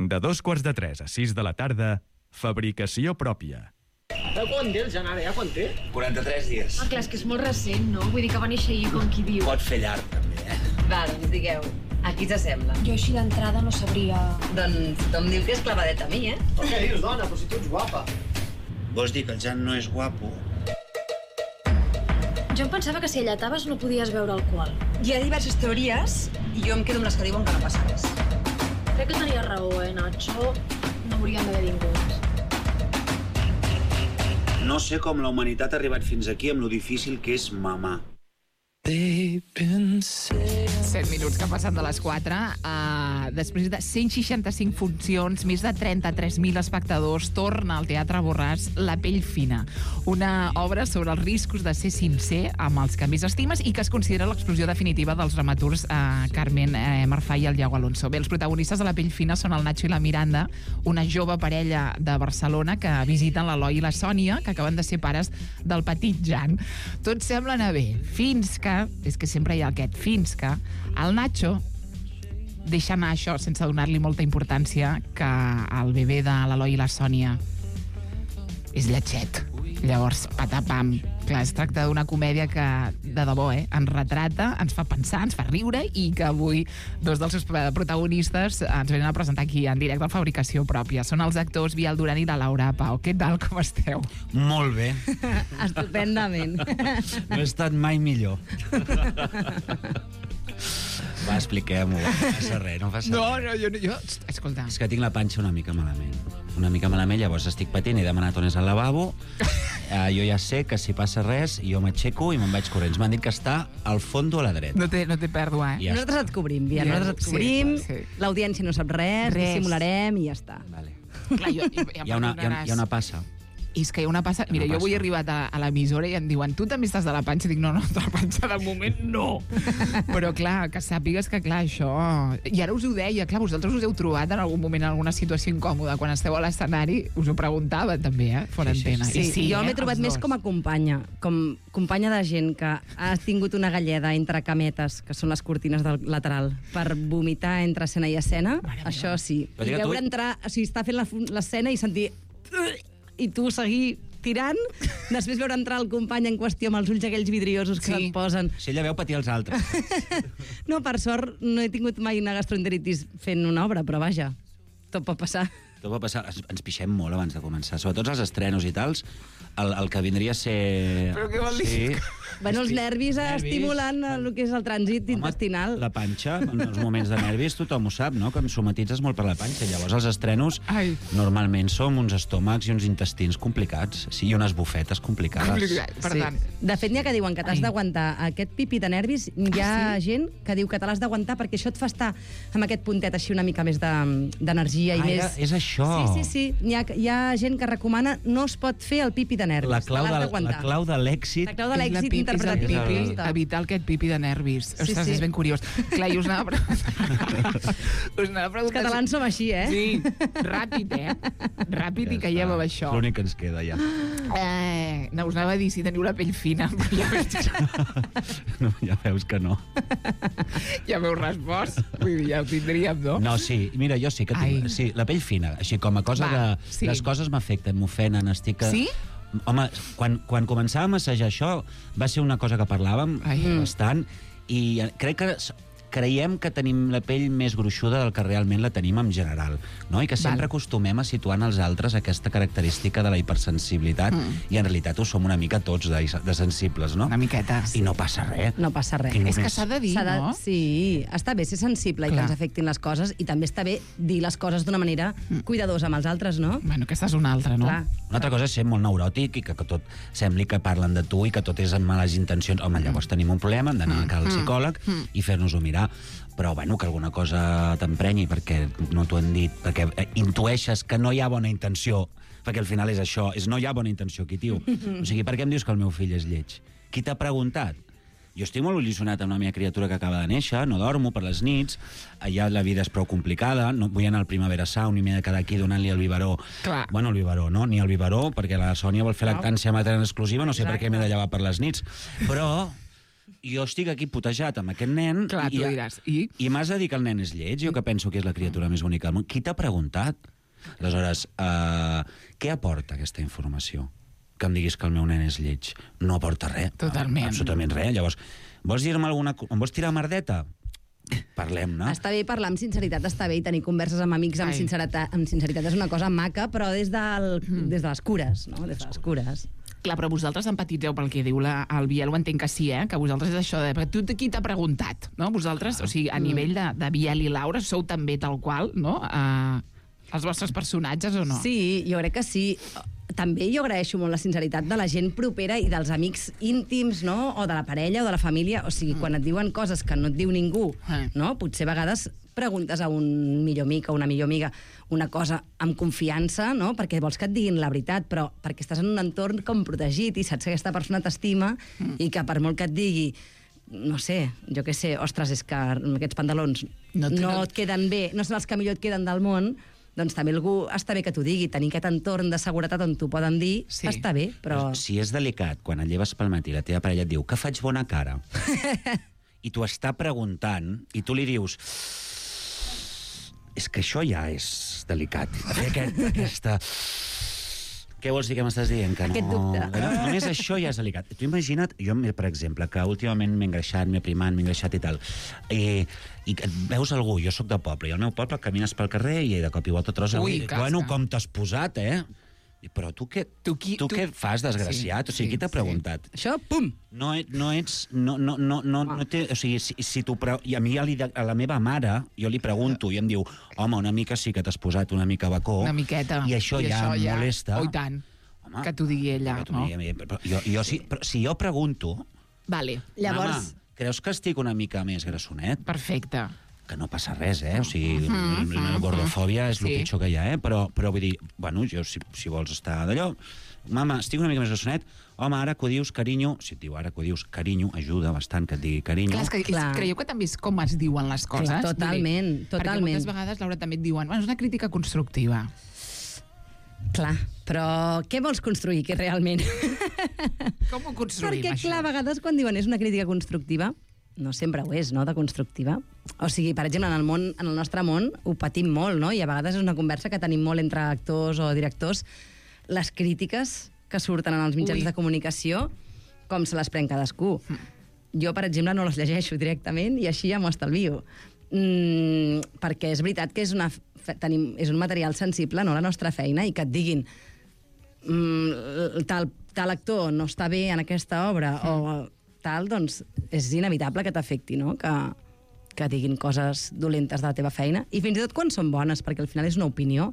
De 2:45 a 6 de la tarda, fabricació pròpia. Quant té el Janare? Quant té? 43 dies. Clar, és que és molt recent, no? Vull dir que va néixer ahir, com qui diu. Pot fer llarg, també, Va, doncs digueu, a qui s'assembla? Jo així d'entrada no sabria... Doncs em diu que és clavadet a mi, Però què dius, dona? Però si tu ets guapa. Vols dir que el Jan no és guapo? Jo em pensava que si allataves no podies beure alcohol. Hi ha diverses teories i jo em quedo amb les que diuen que no passa res. Crec que tenia raó, Nacho? No hauríem d'haver vingut. No sé com la humanitat ha arribat fins aquí amb lo difícil que és mamar. 7 minuts que passen de les 4. Després de 165 funcions, més de 33.000 espectadors, torna al Teatre Borràs La pell fina, una obra sobre els riscos de ser sincer amb els que més estimes i que es considera l'explosió definitiva dels dramaturgs Carmen Marfà i el Iago Alonso. Bé, els protagonistes de La pell fina són el Nacho i la Miranda, una jove parella de Barcelona que visiten l'Eloi i la Sònia, que acaben de ser pares del petit Jan. Tot sembla anar bé, fins que, és que sempre hi ha aquest fins que, el Nacho deixa anar això sense donar-li molta importància, que el bebè de l'Eloi i la Sònia és lletget. Llavors, patapam. Clar, es tracta d'una comèdia que, de debò, ens retrata, ens fa pensar, ens fa riure, i que avui dos dels seus protagonistes ens venen a presentar aquí en directe a Fabricació Pròpia. Són els actors Biel Duran i la Laura Pau. Què tal, com esteu? Molt bé. Estupendament. No he estat mai millor. Va, expliquem-ho. No passa res, no passa res. Jo... Escolta. És que tinc la panxa una mica malament. Llavors estic patint, he demanat on és el lavabo. Jo ja sé que si passa res, jo m'aixeco i me'n vaig corrents. M'han dit que està al fondo a la dreta. No té pèrdua, Ja Nosaltres et cobrim, Biel, nosaltres et cobrim, l'audiència no sap res, dissimularem i ja està. Vale. Clar, Hi ha una passa. I és que hi ha una passa... Mira, jo avui he arribat a l'emissora i em diuen, tu també estàs de la panxa? Dic, no, de la panxa de moment no. Però clar, que sàpigues que clar, això... I ara us ho deia, clar, vosaltres us heu trobat en algun moment en alguna situació incòmoda. Quan esteu a l'escenari us ho preguntava també, fora antena. Sí, jo m'he trobat més com a companya, com companya de gent que ha tingut una galleda entre cametes, que són les cortines del lateral, per vomitar entre escena i escena, això sí. I veure entrar, o sigui, estar fent l'escena i sentir... i tu seguir tirant, després veure entrar el company en qüestió amb els ulls aquells vidriosos que et posen. Si ella veu patir els altres. No, per sort, no he tingut mai una gastroenteritis fent una obra, però vaja, tot pot passar. Tot pot passar. Ens pixem molt abans de començar. Sobretot els estrenos i tals, el que vindria a ser... Però què vol dir? Sí. Bueno, els nervis estimulen el que és el trànsit intestinal. La panxa, en els moments de nervis, tothom ho sap, no? Que em somatitzes molt per la panxa. Llavors, els estrenos normalment som uns estómacs i uns intestins complicats. Sí, i unes bufetes complicades. Per tant... De fet, n'hi ha que diuen que t'has d'aguantar aquest pipi de nervis. Hi ha gent que diu que te l'has d'aguantar perquè això et fa estar amb aquest puntet així una mica més d'energia i més... És això. Sí. Hi ha gent que recomana no es pot fer el pipi de nervis. La clau de l'èxit. La clau de l'èxit interpretatiu. Evitar aquest pipi de nervis. Ostres, és ben curiós. Clar, i us anava a preguntar... Els catalans som així, Sí, ràpid, Ràpid i caiem amb això. L'únic que ens queda, ja. No, us anava a dir si teniu la pell fina, però ja veig que... No, ja veus que no. Ja m'heu respost. Vull dir, ja ho tindríem, no? No, sí. Mira, jo sí que tinc... Sí, la pell fina, així com a cosa de... Les coses m'afecten, m'ofenen, estic... Sí? Home, quan començàvem a assajar això, va ser una cosa que parlàvem bastant, i crec que creiem que tenim la pell més gruixuda del que realment la tenim en general, no? I que sempre acostumem a situar en els altres aquesta característica de la hipersensibilitat, i en realitat ho som una mica tots de sensibles, no? Una miqueta. I no passa res. No passa res. És que s'ha de dir, no? Sí, està bé ser sensible i que ens afectin les coses, i també està bé dir les coses d'una manera cuidadosa amb els altres, no? Bueno, aquesta és una altra, no? Clar. Una altra cosa és ser molt neuròtic i que tot sembli que parlen de tu i que tot és amb males intencions. Home, llavors tenim un problema, hem d'anar al psicòleg i fer-nos-ho mirar. Però, bueno, que alguna cosa t'emprenyi perquè no t'ho han dit, perquè intueixes que no hi ha bona intenció, perquè al final és això, no hi ha bona intenció, qui diu. O sigui, per què em dius que el meu fill és lleig? Qui t'ha preguntat? Jo estic molt il·lusionat amb la meva criatura que acaba de néixer, no dormo per les nits, allà la vida és prou complicada, no vull anar al Primavera Sound i m'he de quedar aquí donant-li el biberó. Clar. Bueno, el biberó, no? Ni el biberó, perquè la Sònia vol fer lactància materna exclusiva, no sé per què m'he de llevar per les nits. Però jo estic aquí putejat amb aquest nen... Clar, tu diràs, i? I m'has de dir que el nen és lleig, jo que penso que és la criatura més bonica del món. Qui t'ha preguntat? Aleshores, què aporta aquesta informació? Que em diguis que el meu nen és lleig. No aporta res. Totalment. Absolutament res. Llavors, vols dir-me alguna cosa? Em vols tirar merdeta? Parlem-ne. Està bé parlar amb sinceritat, està bé, i tenir converses amb amics amb sinceritat és una cosa maca, però des de les cures, no? Des de les cures. Clar, però vosaltres empatitzeu pel que diu el Biel, ho entenc que sí, que vosaltres és això de... Tu qui t'ha preguntat, no? Vosaltres, o sigui, a nivell de Biel i Laura, sou també tal qual, no? Els vostres personatges o no? Sí, jo crec que sí. També jo agraeixo molt la sinceritat de la gent propera i dels amics íntims, no? O de la parella o de la família. O sigui, quan et diuen coses que no et diu ningú, no? Potser a vegades preguntes a un millor amic o una millor amiga una cosa amb confiança, no? Perquè vols que et diguin la veritat, però perquè estàs en un entorn com protegit i saps que aquesta persona t'estima i que per molt que et digui no sé, jo què sé, ostres, és que aquests pantalons no et queden bé, no són els que millor et queden del món, doncs també algú està bé que t'ho digui. Tenir aquest entorn de seguretat on t'ho poden dir, està bé, però... Si és delicat, quan et lleves pel matí la teva parella et diu que faig bona cara i t'ho està preguntant i tu li dius és que això ja és delicat. Aquesta... Què vols dir que m'estàs dient? Que no... Aquest dubte. Només això ja és delicat. Tu imagina't, jo, per exemple, que últimament m'he engreixat, m'he primat, m'he engreixat i tal, i veus algú, jo sóc de poble, i al meu poble camines pel carrer i de cop i volta trobes algú. Bueno, com t'has posat, Però tu què què fas, desgraciat? Sí, o sigui, qui t'ha preguntat? Això, pum! No ets... No té, o sigui, si tu... I a mi, a la meva mare, jo li pregunto i em diu, home, una mica sí que t'has posat una mica bacó. Una miqueta. I això ja em molesta. Oh, i tant. Home, que t'ho digui ella, no? Si jo pregunto... Vale. Llavors... Mama, creus que estic una mica més grassonet? Perfecte. Que no passa res, O sigui, la gordofòbia és el pitjor que hi ha, Però vull dir, bueno, jo, si vols estar d'allò... Mama, estic una mica més grassonet? Home, ara que ho dius, carinyo... Si et diu ara que ho dius, carinyo, ajuda bastant que et digui carinyo. Clar, creieu que també és com es diuen les coses? Clar, totalment. Perquè moltes vegades, Laura, també et diuen, bueno, és una crítica constructiva. Clar, però què vols construir, que realment? Com ho construïm, Perquè, això? clar, a vegades quan diuen és una crítica constructiva, no sempre ho és, no?, de constructiva. O sigui, per exemple, en el nostre món ho patim molt, no?, i a vegades és una conversa que tenim molt entre actors o directors, les crítiques que surten en els mitjans de comunicació, com se les pren cadascú. Jo, per exemple, no les llegeixo directament i així ja m'ho estalvio. Perquè és veritat que és un material sensible, no?, la nostra feina, i que et diguin tal actor no està bé en aquesta obra o tal, doncs és inevitable que t'afecti, no?, que diguin coses dolentes de la teva feina, i fins i tot quan són bones, perquè al final és una opinió,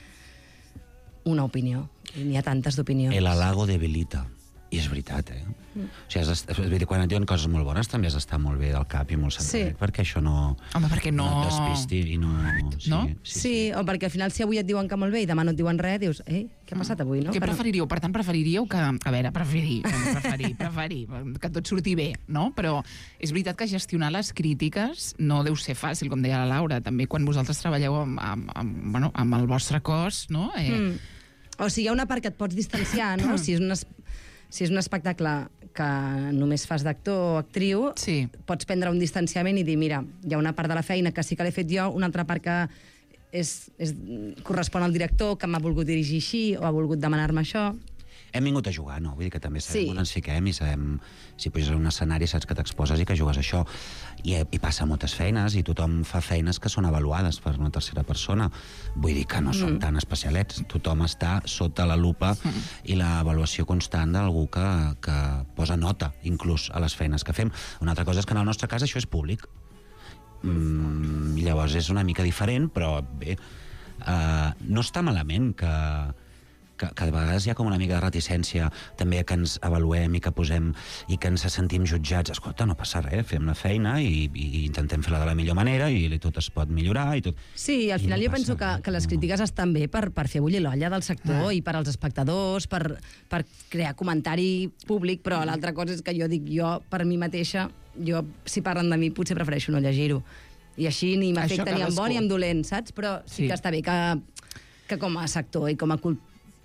i n'hi ha tantes d'opinions. El halago debilita. I és veritat, O sigui, quan et diuen coses molt bones també has d'estar molt bé del cap i molt centrat, perquè això no... Home, perquè no... No et despisti i no... No? Sí, o perquè al final si avui et diuen que molt bé i demà no et diuen res, dius, què ha passat avui, no? Què preferiríeu? Per tant, preferiríeu que... A veure, preferir, que tot surti bé, no? Però és veritat que gestionar les crítiques no deu ser fàcil, com deia la Laura, també quan vosaltres treballeu amb el vostre cos, no? O sigui, hi ha una part que et pots distanciar, no? Si és un espectacle que només fas d'actor o actriu, pots prendre un distanciament i dir, mira, hi ha una part de la feina que sí que l'he fet jo, una altra part que correspon al director, que m'ha volgut dirigir així o ha volgut demanar-me això. Hem vingut a jugar, no? Vull dir que també sabem on ens fiquem i sabem, si puges a un escenari saps que t'exposes i que jugues això. I passa moltes feines i tothom fa feines que són avaluades per una tercera persona. Vull dir que no són tan especialets. Tothom està sota la lupa i l'avaluació constant d'algú que posa nota, inclús, a les feines que fem. Una altra cosa és que en el nostre cas això és públic. Llavors és una mica diferent, però bé, no està malament que a vegades hi ha com una mica de reticència també que ens avaluem i que posem i que ens sentim jutjats. Escolta, no passa res, fem la feina i intentem fer-la de la millor manera i tot es pot millorar i tot. Sí, al final jo penso que les crítiques estan bé per fer bullir l'olla del sector i per als espectadors, per crear comentari públic, però l'altra cosa és que jo dic, per mi mateixa, si parlen de mi potser prefereixo no llegir-ho. I així ni m'afecta ni en bon ni en dolent, saps? Però sí que està bé que com a sector i com a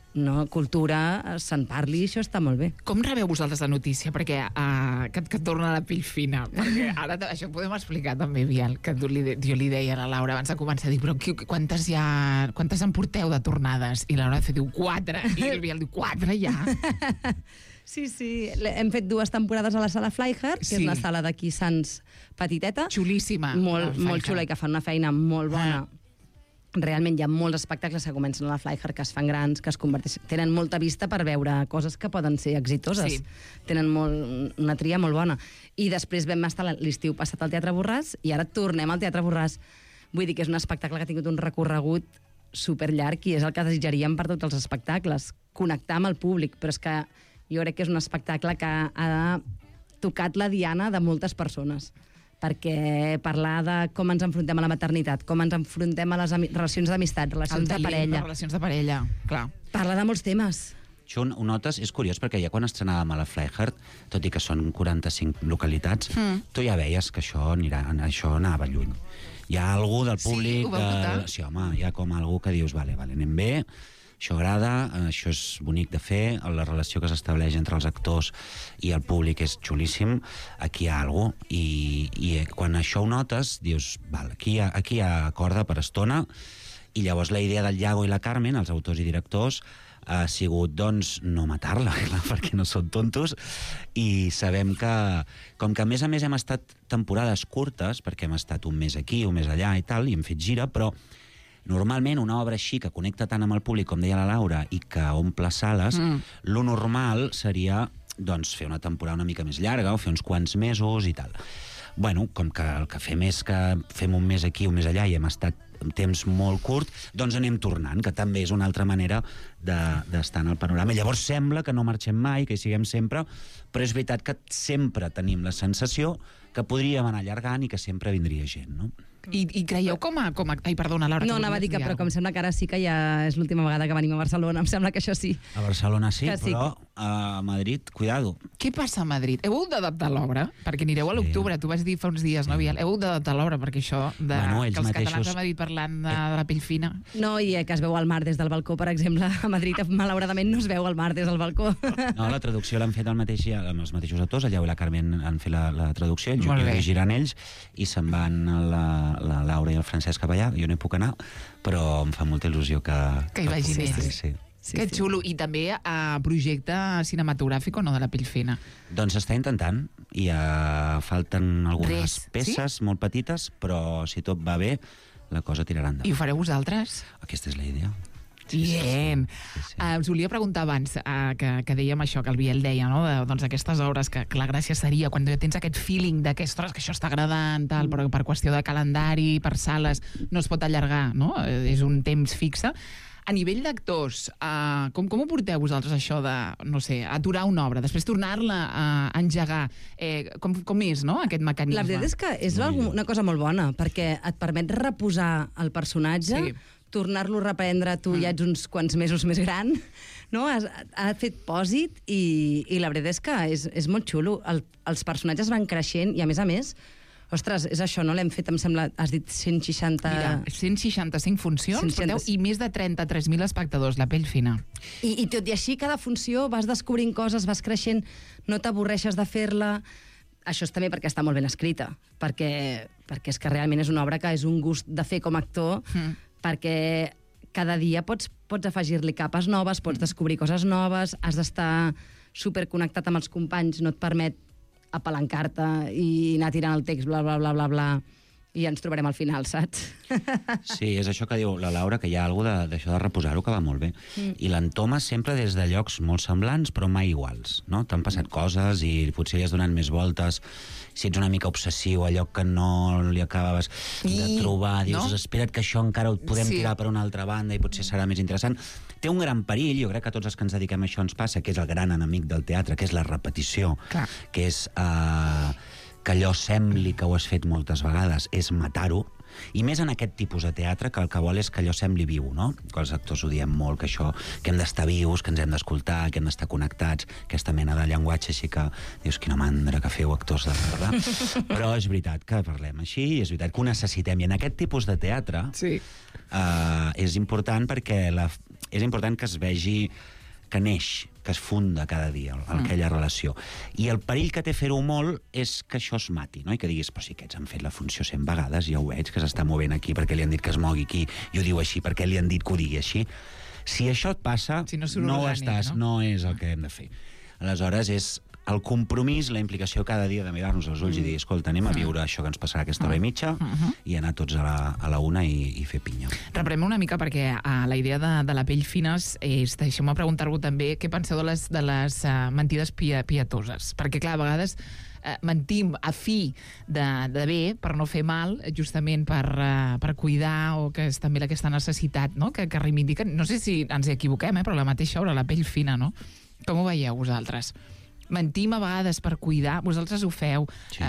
cultura, se'n parli, això està molt bé. Com rebeu vosaltres la notícia? Perquè que et torna la pell fina. Perquè ara això ho podem explicar també, Biel, que jo li deia a la Laura abans de començar a dir, però quantes en porteu de tornades? I la Laura diu 4, i el Biel diu 4 ja. Sí, hem fet 2 temporades a la sala Flyhard, que és una sala d'aquí Sants petiteta. Xulíssima. Molt xula i que fan una feina molt bona. Realment hi ha molts espectacles que comencen a la Flyhard, que es fan grans, que es converteixen... Tenen molta vista per veure coses que poden ser exitoses. Sí. Tenen una tria molt bona. I després vam estar l'estiu passat al Teatre Borràs i ara tornem al Teatre Borràs. Vull dir que és un espectacle que ha tingut un recorregut superllarg i és el que desitjaríem per tots els espectacles, connectar amb el públic, però és que jo crec que és un espectacle que ha tocat la diana de moltes persones, perquè parlar de com ens enfrontem a la maternitat, com ens enfrontem a les relacions d'amistat, relacions de parella... Relacions de parella, clar. Parla de molts temes. Això ho notes, és curiós, perquè ja quan estrenàvem a la Flyhard, tot i que són 45 localitats, tu ja veies que això anava lluny. Hi ha algú del públic... Sí, ho vau notar? Sí, home, hi ha com algú que dius, vale, anem bé, això agrada, això és bonic de fer, la relació que s'estableix entre els actors i el públic és xulíssim, aquí hi ha alguna cosa, i quan això ho notes, dius, val, aquí hi ha corda per estona, i llavors la idea del Iago i la Carmen, els autors i directors, ha sigut, doncs, no matar-la, perquè no són tontos, i sabem que, com que a més hem estat temporades curtes, perquè hem estat un mes aquí, un mes allà i tal, i hem fet gira, però normalment una obra així que connecta tant amb el públic, com deia la Laura, i que omple sales, lo normal seria doncs, fer una temporada una mica més llarga o fer uns quants mesos i tal. Bueno, com que el que fem és que fem un mes aquí, un mes allà i hem estat un temps molt curt, doncs anem tornant, que també és una altra manera d'estar en el panorama. Llavors sembla que no marxem mai, que hi siguem sempre, però és veritat que sempre tenim la sensació que podríem anar allargant i que sempre vindria gent, no? I creieu com a... Ai, perdona, Laura. No, anava a dir que, però com sembla que ara sí que ja és l'última vegada que venim a Barcelona, em sembla que això sí. A Barcelona sí, que sí. Però a Madrid, cuidado. Què passa a Madrid? Heu hagut d'adaptar l'obra? Perquè anireu a l'octubre, tu vas dir fa uns dies, no, Biel? Heu hagut d'adaptar l'obra, perquè això que els catalans a Madrid parlant de la pell fina... No, i que es veu el mar des del balcó, per exemple. A Madrid, malauradament, no es veu el mar des del balcó. No, la traducció l'han fet amb els mateixos autors, el Lleó i la Carmen han fet la traducció, el Juli dirigiran ells, i se'n van la Laura i el Francesc cap allà. Jo no hi puc anar, però em fa molta il·lusió que hi vagin ells. Sí. Que xulo. I també projecte cinematogràfic o no de la pell fina? Doncs s'està intentant. Falten algunes peces molt petites, però si tot va bé, la cosa tirarà endavant. I ho fareu vosaltres? Aquesta és la idea. Bien. Sí. Us volia preguntar abans que dèiem això, que el Biel deia, no? Doncs aquestes obres, que la gràcia seria quan tens aquest feeling que això està agradant, tal, però per qüestió de calendari, per sales, no es pot allargar, no? És un temps fixe. A nivell d'actors, com ho porteu vosaltres, això de, no sé, aturar una obra, després tornar-la a engegar? Com és, no?, aquest mecanisme? La veritat és que és una cosa molt bona, perquè et permet reposar el personatge, tornar-lo a reprendre, tu ja ets uns quants mesos més gran, no? Ha fet pòsit i la veritat és que és molt xulo. Els personatges van creixent i, a més, ostres, és això, no? L'hem fet, em sembla, has dit 160... Mira, 165 funcions, porteu, i més de 33.000 espectadors, la pell fina. I tot i així, cada funció vas descobrint coses, vas creixent, no t'avorreixes de fer-la. Això és també perquè està molt ben escrita, perquè és que realment és una obra que és un gust de fer com a actor, perquè cada dia pots afegir-li capes noves, pots descobrir coses noves, has d'estar superconnectat amb els companys, no et permet apalancar-te i anar tirant el text, bla, bla, bla, bla, bla, i ja ens trobarem al final, saps? Sí, és això que diu la Laura, que hi ha alguna d'això de reposar-ho que va molt bé. I l'entomes sempre des de llocs molt semblants, però mai iguals, no? T'han passat coses i potser li has donat més voltes. Si ets una mica obsessiu, allò que no li acabaves de trobar, dius, no? Espera't que això encara ho podem tirar per una altra banda i potser serà més interessant. Té un gran perill, jo crec que a tots els que ens dediquem a això ens passa, que és el gran enemic del teatre, que és la repetició, que és que allò sembli que ho has fet moltes vegades, és matar-ho, i més en aquest tipus de teatre que el que vol és que allò sembli viu, no? Que els actors ho diem molt, que això, que hem d'estar vius, que ens hem d'escoltar, que hem d'estar connectats, aquesta mena de llenguatge així que dius, quina mandra que feu, actors de verdad. Però és veritat que parlem així, i és veritat que ho necessitem, i en aquest tipus de teatre és important perquè és important que es vegi que neix, que es funda cada dia aquella relació. I el perill que té fer-ho molt és que això es mati, no? I que diguis, però si aquests han fet la funció 100 vegades, ja ho veig, que s'està movent aquí perquè li han dit que es mogui aquí, i ho diu així perquè li han dit que ho digui així. Si això et passa, Si no surt no ho orgànic, estàs, no? no és el que hem de fer. Aleshores, és el compromís, la implicació cada dia de mirar-nos als ulls i dir, escolta, anem a viure això que ens passarà aquesta hora i mitja i anar tots a la una i fer pinya. Reprem una mica perquè la idea de la pell fina és, deixeu-me preguntar-vos també què penseu de les mentides pietoses. Perquè, clar, a vegades mentim a fi de bé per no fer mal, justament per cuidar o que és també aquesta necessitat, no? que reivindiquen. No sé si ens equivoquem, però la mateixa hora, la pell fina, no? Com ho veieu vosaltres? Mentim a vegades per cuidar, vosaltres ho feu. Sí.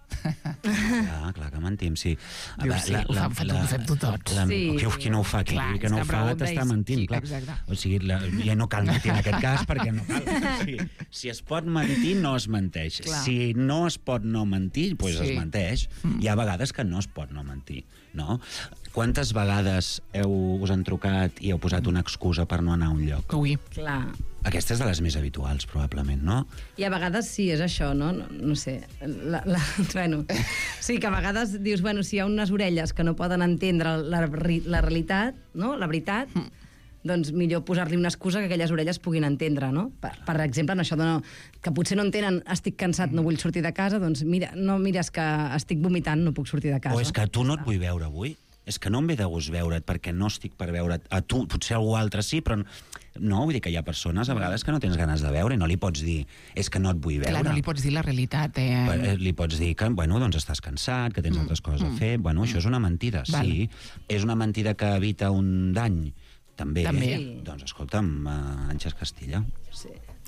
Clar que mentim, sí. Dius, sí, ho fem tots. Sí. Qui no ho fa, qui Clar, que no és ho que fa pregunta t'està és- mentint, sí, clar. exacte. O sigui, ja no cal mentir en aquest cas, perquè no cal. O sigui, si es pot mentir, no es menteix. Clar. Si no es pot no mentir, doncs Sí. es menteix. Hi ha vegades que no es pot no mentir, no? Quantes vegades us han trucat i heu posat una excusa per no anar a un lloc? Ui, Clar. Aquesta és de les més habituals, probablement, no? I a vegades sí, és això, no? No sé. Bueno, sí, que a vegades dius, bueno, si hi ha unes orelles que no poden entendre la realitat, no? La veritat, doncs millor posar-li una excusa que aquelles orelles puguin entendre, no? Per exemple, en això de no, que potser no entenen estic cansat, no vull sortir de casa, doncs mira, no mires que estic vomitant, no puc sortir de casa. O és que a tu no et vull veure avui. És que no em ve de gust veure't perquè no estic per veure't. A tu, potser algú altre sí, però no, vull dir que hi ha persones a vegades que no tens ganes de veure i no li pots dir, és que no et vull veure. clar, no li pots dir la realitat. Li pots dir que, bueno, doncs estàs cansat, que tens altres coses a fer. Bueno, això és una mentida, sí. Vale. És una mentida que evita un dany, també. També. Sí. Doncs escolta'm, Àngels Castilla. Sí.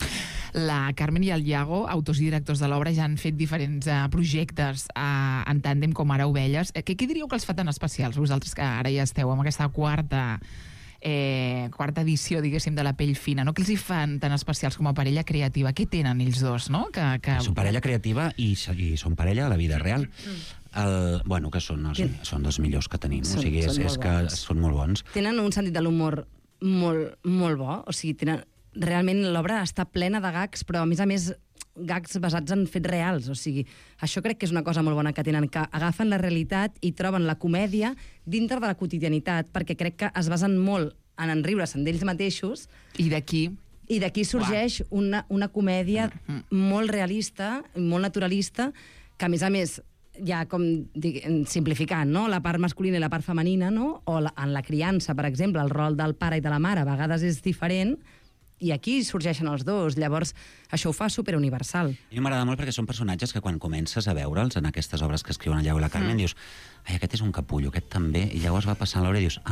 La Carmen i el Iago, autors i directors de l'obra, ja han fet diferents projectes en tàndem, com ara Ovelles. Què diríeu que els fa tan especials, vosaltres que ara ja esteu amb aquesta quarta edició, diguéssim, de la pell fina, no? Què els hi fan tan especials com a parella creativa? Què tenen ells dos, no? Són parella creativa i són parella a la vida real. Bueno, que són dels millors que tenim. O sigui, és que són molt bons. Tenen un sentit de l'humor molt, molt bo, o sigui, realment l'obra està plena de gags, però a més gags basats en fets reals, o sigui, això crec que és una cosa molt bona que tenen, que agafen la realitat i troben la comèdia dintre de la quotidianitat, perquè crec que es basen molt en enriure-se'n d'ells mateixos. I d'aquí sorgeix una comèdia molt realista, molt naturalista, que a més, ja com simplificant, no? La part masculina i la part femenina, no? O en la criança, per exemple, el rol del pare i de la mare a vegades és diferent, i aquí sorgeixen els dos. Llavors, això ho fa superuniversal. A mi m'agrada molt perquè són personatges que quan comences a veure'ls en aquestes obres que escriuen el Iago i la Carmen, dius, ai, aquest és un capullo, aquest també, i llavors va passant l'hora i dius,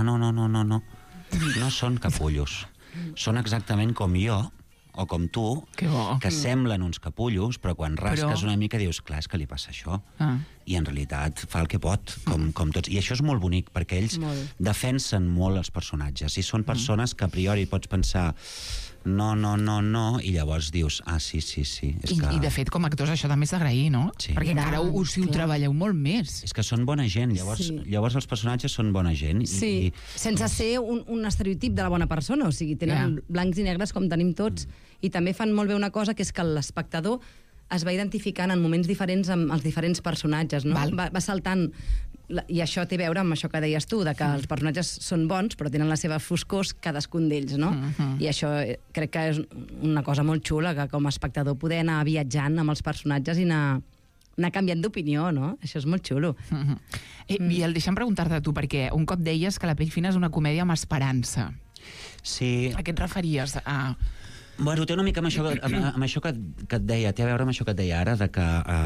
no són capullos. Són exactament com jo, o com tu, que semblen uns capullos, però quan rasques una mica dius, clar, és que li passa això. I en realitat fa el que pot, com tots. I això és molt bonic, perquè ells defensen molt els personatges. I són persones que a priori pots pensar no, i llavors dius, sí. I de fet, com a actors, això també és d'agrair, no? Sí. Perquè encara ho treballeu molt més. És que són bona gent, llavors els personatges són bona gent. Sí, sense ser un estereotip de la bona persona, o sigui, tenen blancs i negres com tenim tots, i també fan molt bé una cosa, que és que l'espectador es va identificant en moments diferents amb els diferents personatges, no? Va saltant, i això té a veure amb això que deies tu, de que els personatges són bons, però tenen les seves foscors cadascun d'ells, no? I això crec que és una cosa molt xula, que com a espectador poder anar viatjant amb els personatges i anar canviant d'opinió, no? Això és molt xulo. I deixa'm preguntar-te tu, perquè un cop deies que La pell fina és una comèdia amb esperança. Sí. A què et referies? Bueno, té una mica amb això que et deia, té a veure amb això que et deia ara, de que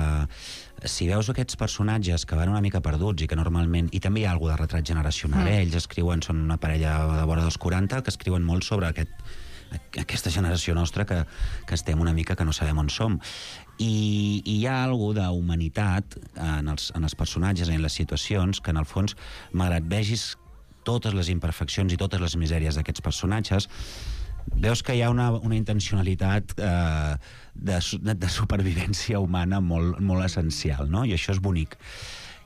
si veus aquests personatges que van una mica perduts i que normalment... I també hi ha alguna de retrat generacional, ells escriuen, són una parella de vora dels 40, que escriuen molt sobre aquesta generació nostra que estem una mica que no sabem on som. I hi ha alguna d'humanitat en els personatges i en les situacions que, en el fons, malgrat vegis totes les imperfeccions i totes les misèries d'aquests personatges, veus que hi ha una intencionalitat de supervivència humana molt, molt essencial, no? I això és bonic.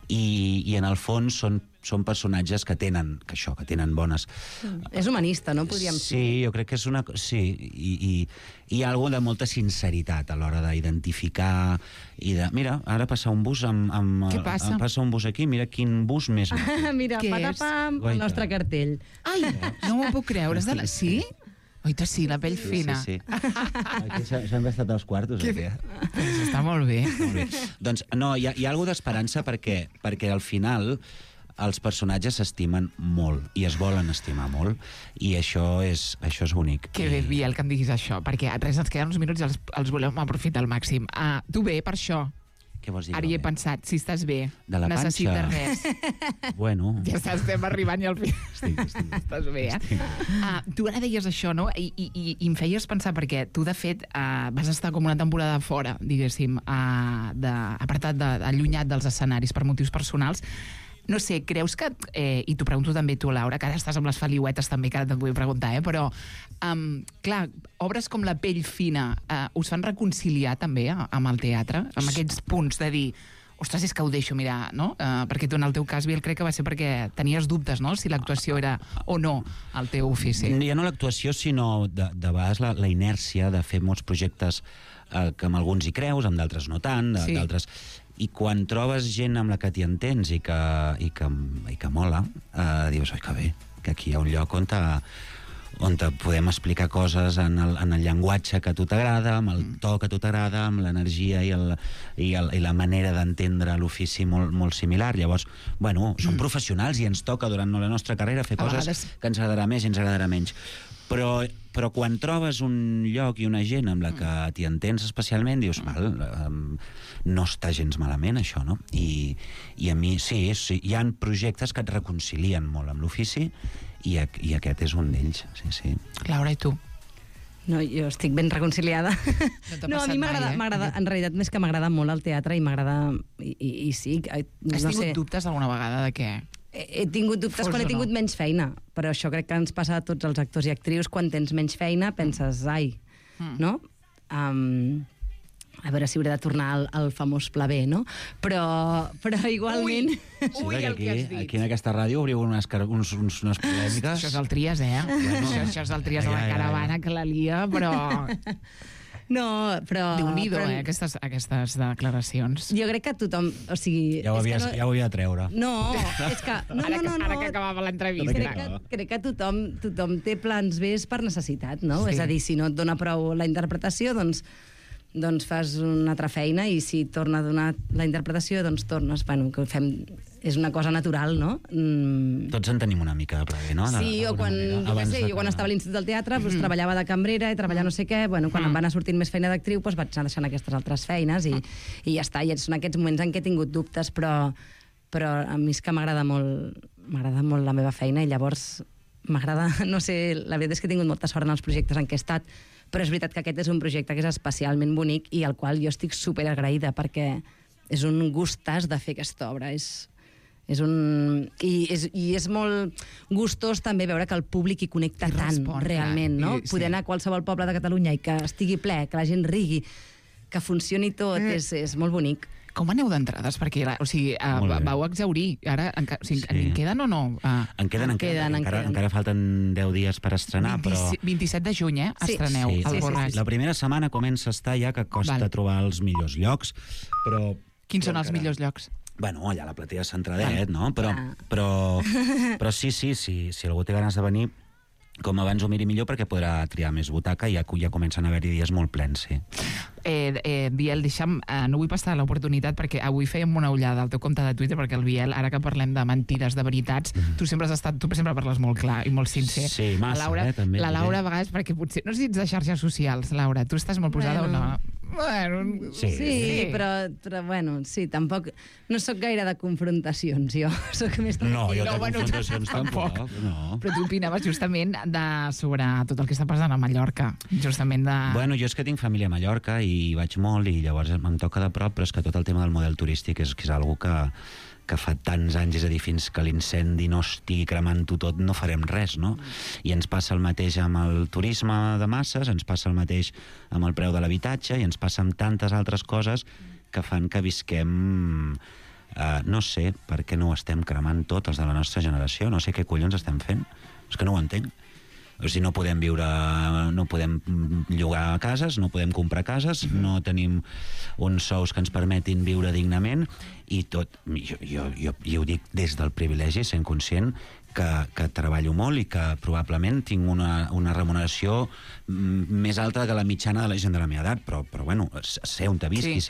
i en el fons són personatges que tenen bones... És humanista, no? Podríem dir. Sí, jo crec que és una... Sí, i hi ha alguna de molta sinceritat a l'hora d'identificar i de... Mira, ara passa un bus amb Què passa? Passa un bus aquí, mira quin bus més... Mira, Què és? patapam, el nostre cartell. Ai, no m'ho puc creure. Sí? Oita, sí, la pell fina. Sí. Aquí s'han gastat els quartos, o què? Pues està molt bé. Molt bé. Doncs no, hi ha alguna d'esperança perquè al final els personatges s'estimen molt i es volen estimar molt i això és bonic. Que bé, Biel, que em diguis això, perquè res, ens queden uns minuts i els volem aprofitar al màxim. Tu bé, per això. Què vols dir? Ara hi he pensat, si estàs bé, De la panxa? necessites res. Bueno... Ja estem arribant ja al final. Estic. Estàs bé, tu ara deies això, no? I em feies pensar, perquè tu, de fet, vas estar com una temporada fora, diguéssim, apartat, allunyat dels escenaris per motius personals. No sé, creus que, i t'ho pregunto també tu, Laura, que ara estàs amb les feliuetes també, que ara te'n vull preguntar, però, clar, obres com La pell fina us fan reconciliar també amb el teatre, amb aquests punts de dir, ostres, és que ho deixo mirar, no? Perquè tu, en el teu cas, Biel, crec que va ser perquè tenies dubtes, no?, si l'actuació era o no el teu ofici. Ja no l'actuació, sinó de vegades la inèrcia de fer molts projectes que amb alguns hi creus, amb d'altres no tant, d'altres... I quan trobes gent amb la que t'hi entens i que mola, dius, oi, que bé, que aquí hi ha un lloc on te podem explicar coses en el llenguatge que a tu t'agrada, amb el to que a tu t'agrada, amb l'energia i la manera d'entendre l'ofici molt similar. Llavors, bueno, som professionals i ens toca durant la nostra carrera fer coses que ens agradarà més i ens agradarà menys. Però quan trobes un lloc i una gent amb la que t'hi entens especialment, dius, no està gens malament, això, no? I a mi, sí, hi ha projectes que et reconcilien molt amb l'ofici i aquest és un d'ells, sí. Laura, i tu? No, jo estic ben reconciliada. No, a mi m'agrada, en realitat, més que m'agrada molt el teatre i m'agrada... I sí... Has tingut dubtes alguna vegada de què? He tingut dubtes quan he tingut menys feina, però això crec que ens passa a tots els actors i actrius. Quan tens menys feina penses, ai, no? A veure si hauré de tornar al famós pla B, no? Però igualment... Ui, el que has dit. Aquí en aquesta ràdio obriu unes polèmiques. Això és el Trias, Bueno. Això és el Trias de la caravana que la lia, però... No, però... Déu-n'hi-do, aquestes declaracions. Jo crec que tothom... O sigui... Ja ho havia de treure. No, és que... No. Ara que acabava l'entrevista. Crec que tothom té plans B per necessitat, no? Sí. És a dir, si no et dona prou la interpretació, doncs fas una altra feina, i si torna a donar la interpretació, doncs tornes. Bueno, que fem... És una cosa natural, no? Tots en tenim una mica de plaer, no? Sí, o quan estava a l'Institut del Teatre, treballava de cambrera i treballar no sé què, bueno, quan em va anar sortint més feina d'actriu, vaig anar deixant aquestes altres feines i ja està. I són aquests moments en què he tingut dubtes, però a mi és que m'agrada molt la meva feina i llavors m'agrada, no sé, la veritat és que he tingut molta sort en els projectes en què he estat, però és veritat que aquest és un projecte que és especialment bonic i al qual jo estic superagraïda perquè és un gustàs de fer aquesta obra, i és molt gustós també veure que el públic hi connecta tant, realment, no? Poder anar a qualsevol poble de Catalunya i que estigui ple, que la gent rigui, que funcioni tot, és molt bonic. Com aneu d'entrades? Perquè, vau exhaurir. Ara, en queden o no? En queden. Encara falten 10 dies per estrenar, però... 27 de juny, estreneu al Borràs. La primera setmana comença a estar ja que costa trobar els millors llocs, però... Quins són els millors llocs? Bueno, allà a la platea Centradet, no? Però sí, si algú té ganes de venir, com abans ho miri millor perquè podrà triar més butaca i ja comencen a haver-hi dies molt plens, sí. Biel, deixa'm, no vull passar l'oportunitat perquè avui fèiem una ullada al teu compte de Twitter, perquè el Biel, ara que parlem de mentides, de veritats, tu sempre parles molt clar i molt sincer. Sí, massa, també. La Laura, a vegades, perquè potser... No sé si ets de xarxes socials, Laura, tu estàs molt posada o no? Bueno, sí, però bueno, sí, tampoc... No sóc gaire de confrontacions, jo. Soc més... No, jo de confrontacions tampoc. Però tu opinaves justament sobre tot el que està passant a Mallorca, justament de... Bueno, jo és que tinc família a Mallorca i vaig molt i llavors em toca de prop, però és que tot el tema del model turístic és algo que fa tants anys, és a dir, fins que l'incendi no estigui cremant-ho tot, no farem res, no? I ens passa el mateix amb el turisme de masses, ens passa el mateix amb el preu de l'habitatge i ens passa amb tantes altres coses que fan que visquem No sé per què no ho estem cremant tot, els de la nostra generació. No sé què collons estem fent. És que no ho entenc. O sigui, no podem viure, no podem llogar cases, no podem comprar cases, no tenim uns sous que ens permetin viure dignament, i tot, jo ho dic des del privilegi, sent conscient que treballo molt i que probablement tinc una remuneració més alta que la mitjana de la gent de la meva edat, però bueno, sé on te visqui,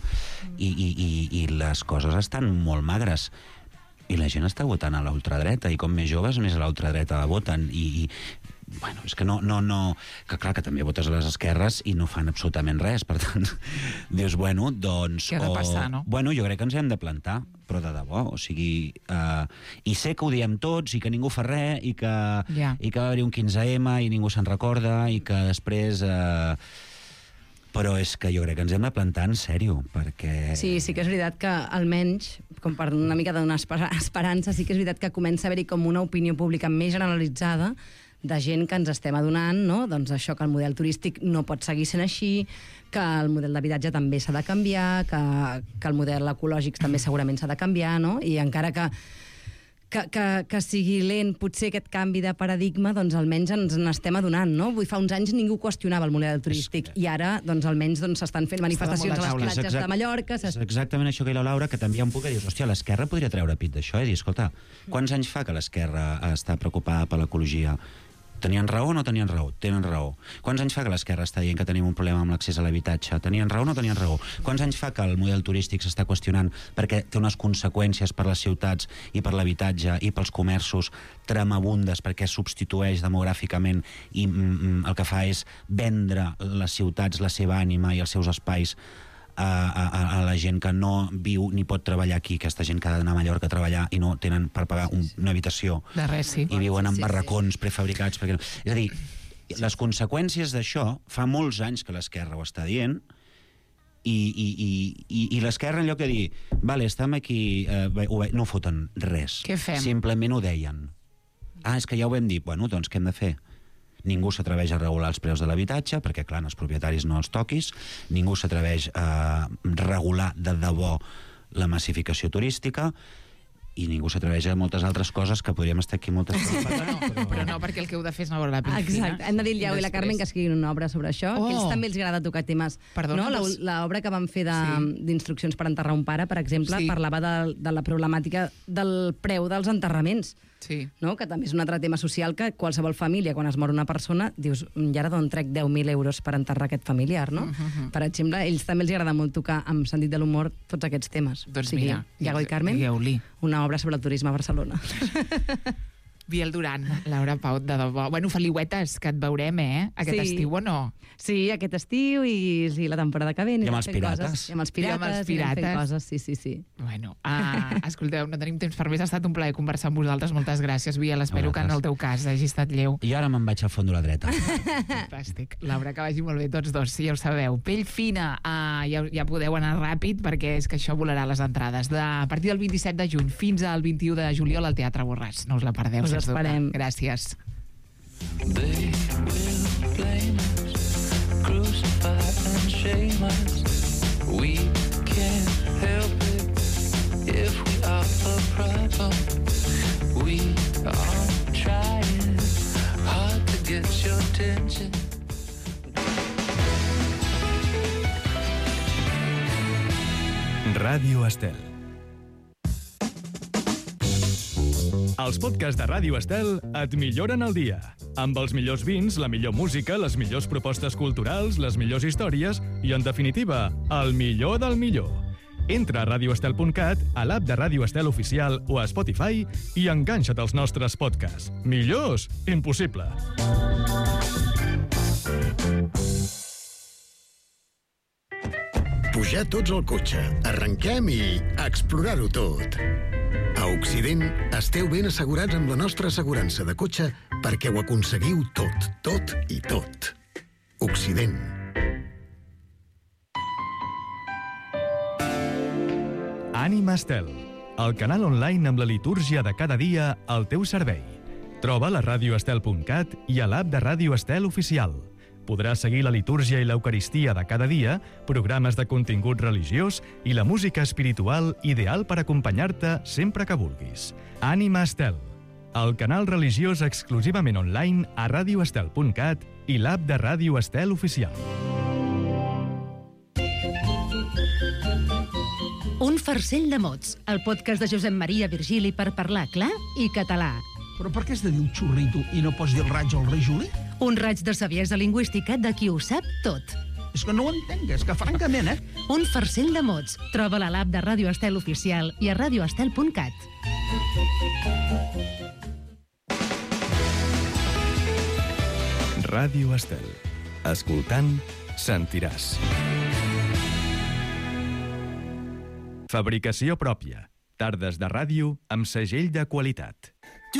i les coses estan molt magres. I la gent està votant a l'ultradreta, i com més joves, més a l'ultradreta la voten, i bueno, és que no... Que clar, que també votes a les esquerres i no fan absolutament res, per tant, dius, bueno, doncs... Què ha de passar, no? Bueno, jo crec que ens hem de plantar, però de debò, o sigui... I sé que ho diem tots, i que ningú fa res, i que va haver-hi un 15M i ningú se'n recorda, i que després... Però és que jo crec que ens hem de plantar en sèrio, perquè... Sí que és veritat que almenys, com per una mica donar esperança, sí que és veritat que comença a haver-hi com una opinió pública més generalitzada de gent que ens estem adonant, no? Doncs això, que el model turístic no pot seguir sent així, que el model d'habitatge també s'ha de canviar, que el model ecològic també segurament s'ha de canviar, no? I encara que sigui lent, potser aquest canvi de paradigma, doncs almenys ens n'estem adonant, no? Vull dir, fa uns anys ningú qüestionava el model turístic, i ara, doncs almenys s'estan fent manifestacions a les platges de Mallorca. És exactament això que hi ha la Laura, que també hi ha un punt que dius, hòstia, l'esquerra podria treure pit d'això, i dir, escolta, quants anys fa que l'esquerra està preocupada per l'ecologia? Tenien raó o no tenien raó? Tenen raó. Quants anys fa que l'esquerra està dient que tenim un problema amb l'accés a l'habitatge? Tenien raó o no tenien raó? Quants anys fa que el model turístic s'està qüestionant perquè té unes conseqüències per les ciutats i per l'habitatge i pels comerços tremabundes, perquè substitueix demogràficament i el que fa és vendre les ciutats, la seva ànima i els seus espais a la gent que no viu ni pot treballar aquí, aquesta gent que ha d'anar a Mallorca a treballar i no tenen per pagar una habitació de res, sí. I viuen en barracons prefabricats perquè... És a dir, les conseqüències d'això fa molts anys que l'esquerra ho està dient, i l'esquerra, en lloc de dir vale, estem aquí, no foten res. Què fem? Simplement ho deien. És que ja ho vam dir. Bueno, doncs què hem de fer? Ningú s'atreveix a regular els preus de l'habitatge, perquè, clar, els propietaris no els toquis. Ningú s'atreveix a regular de debò la massificació turística, i ningú s'atreveix a moltes altres coses que podríem estar aquí moltes coses. Però no, perquè el que heu de fer és anar a la pell fina. Exacte. Hem de dir el Lleu i la Carmen que escriguin una obra sobre això, que ells també els agrada tocar temes. Perdona, no? L'obra que van fer d'instruccions per enterrar un pare, per exemple, parlava de la problemàtica del preu dels enterraments. Sí. No? Que també és un altre tema social, que qualsevol família, quan es mor una persona, dius, i ara d'on trec 10.000 euros per enterrar aquest familiar, no? Per exemple, ells també els agrada molt tocar amb sentit de l'humor tots aquests temes. Doncs mira, Iago i Carmen, una obra sobre el turisme a Barcelona. Biel Duran, Laura Pau, de debò. Bueno, Feliuetes, que et veurem, aquest estiu o no? Sí, aquest estiu i la temporada que ve. I amb els pirates. I amb els pirates. I fent coses, sí. Bueno, escolteu, no tenim temps per més. Ha estat un plaer conversar amb vosaltres. Moltes gràcies, Biel. Espero que en el teu cas hagi estat lleu. I ara me'n vaig al fons de la dreta. Fantàstic. Laura, que vagi molt bé tots dos, si ja ho sabeu. Pell fina, ja podeu anar ràpid, perquè és que això volarà les entrades. A partir del 27 de juny fins al 21 de juliol al Teatre Borràs. No us la perdeu. Us esperem. Gràcies. They will blame us, crucify and shame us. We can't help it if we are a problem. We are trying hard to get your attention. Ràdio Estel. Els podcasts de Ràdio Estel et milloren el dia. Amb els millors vins, la millor música, les millors propostes culturals, les millors històries i, en definitiva, el millor del millor. Entra a radioestel.cat, a l'app de Ràdio Estel Oficial o a Spotify i enganxa't als nostres podcasts. Millors? Impossible. Pujar tots al cotxe, arrenquem i explorar-ho tot. A Occident esteu ben assegurats amb la nostra assegurança de cotxe perquè ho aconseguiu tot i tot. Occident. Ànima Estel, el canal online amb la litúrgia de cada dia al teu servei. Troba la radioestel.cat i a l'app de Ràdio Estel Oficial. Podràs seguir la litúrgia i l'eucaristia de cada dia, programes de contingut religiós i la música espiritual ideal per acompanyar-te sempre que vulguis. Ànima Estel, el canal religiós exclusivament online a radioestel.cat i l'app de Ràdio Estel oficial. Un farcell de mots, el podcast de Josep Maria Virgili per parlar clar i català. Però per què has de dir un xurrito i no pots dir el raig o el rei Juli? Un raig de saviesa lingüística de qui ho sap tot. És que no ho entenc, és que francament, Un farcell de mots. Troba-la a l'app de Ràdio Estel oficial i a radioestel.cat. Ràdio Estel. Escoltant, sentiràs. Fabricació pròpia. Tardes de ràdio amb segell de qualitat.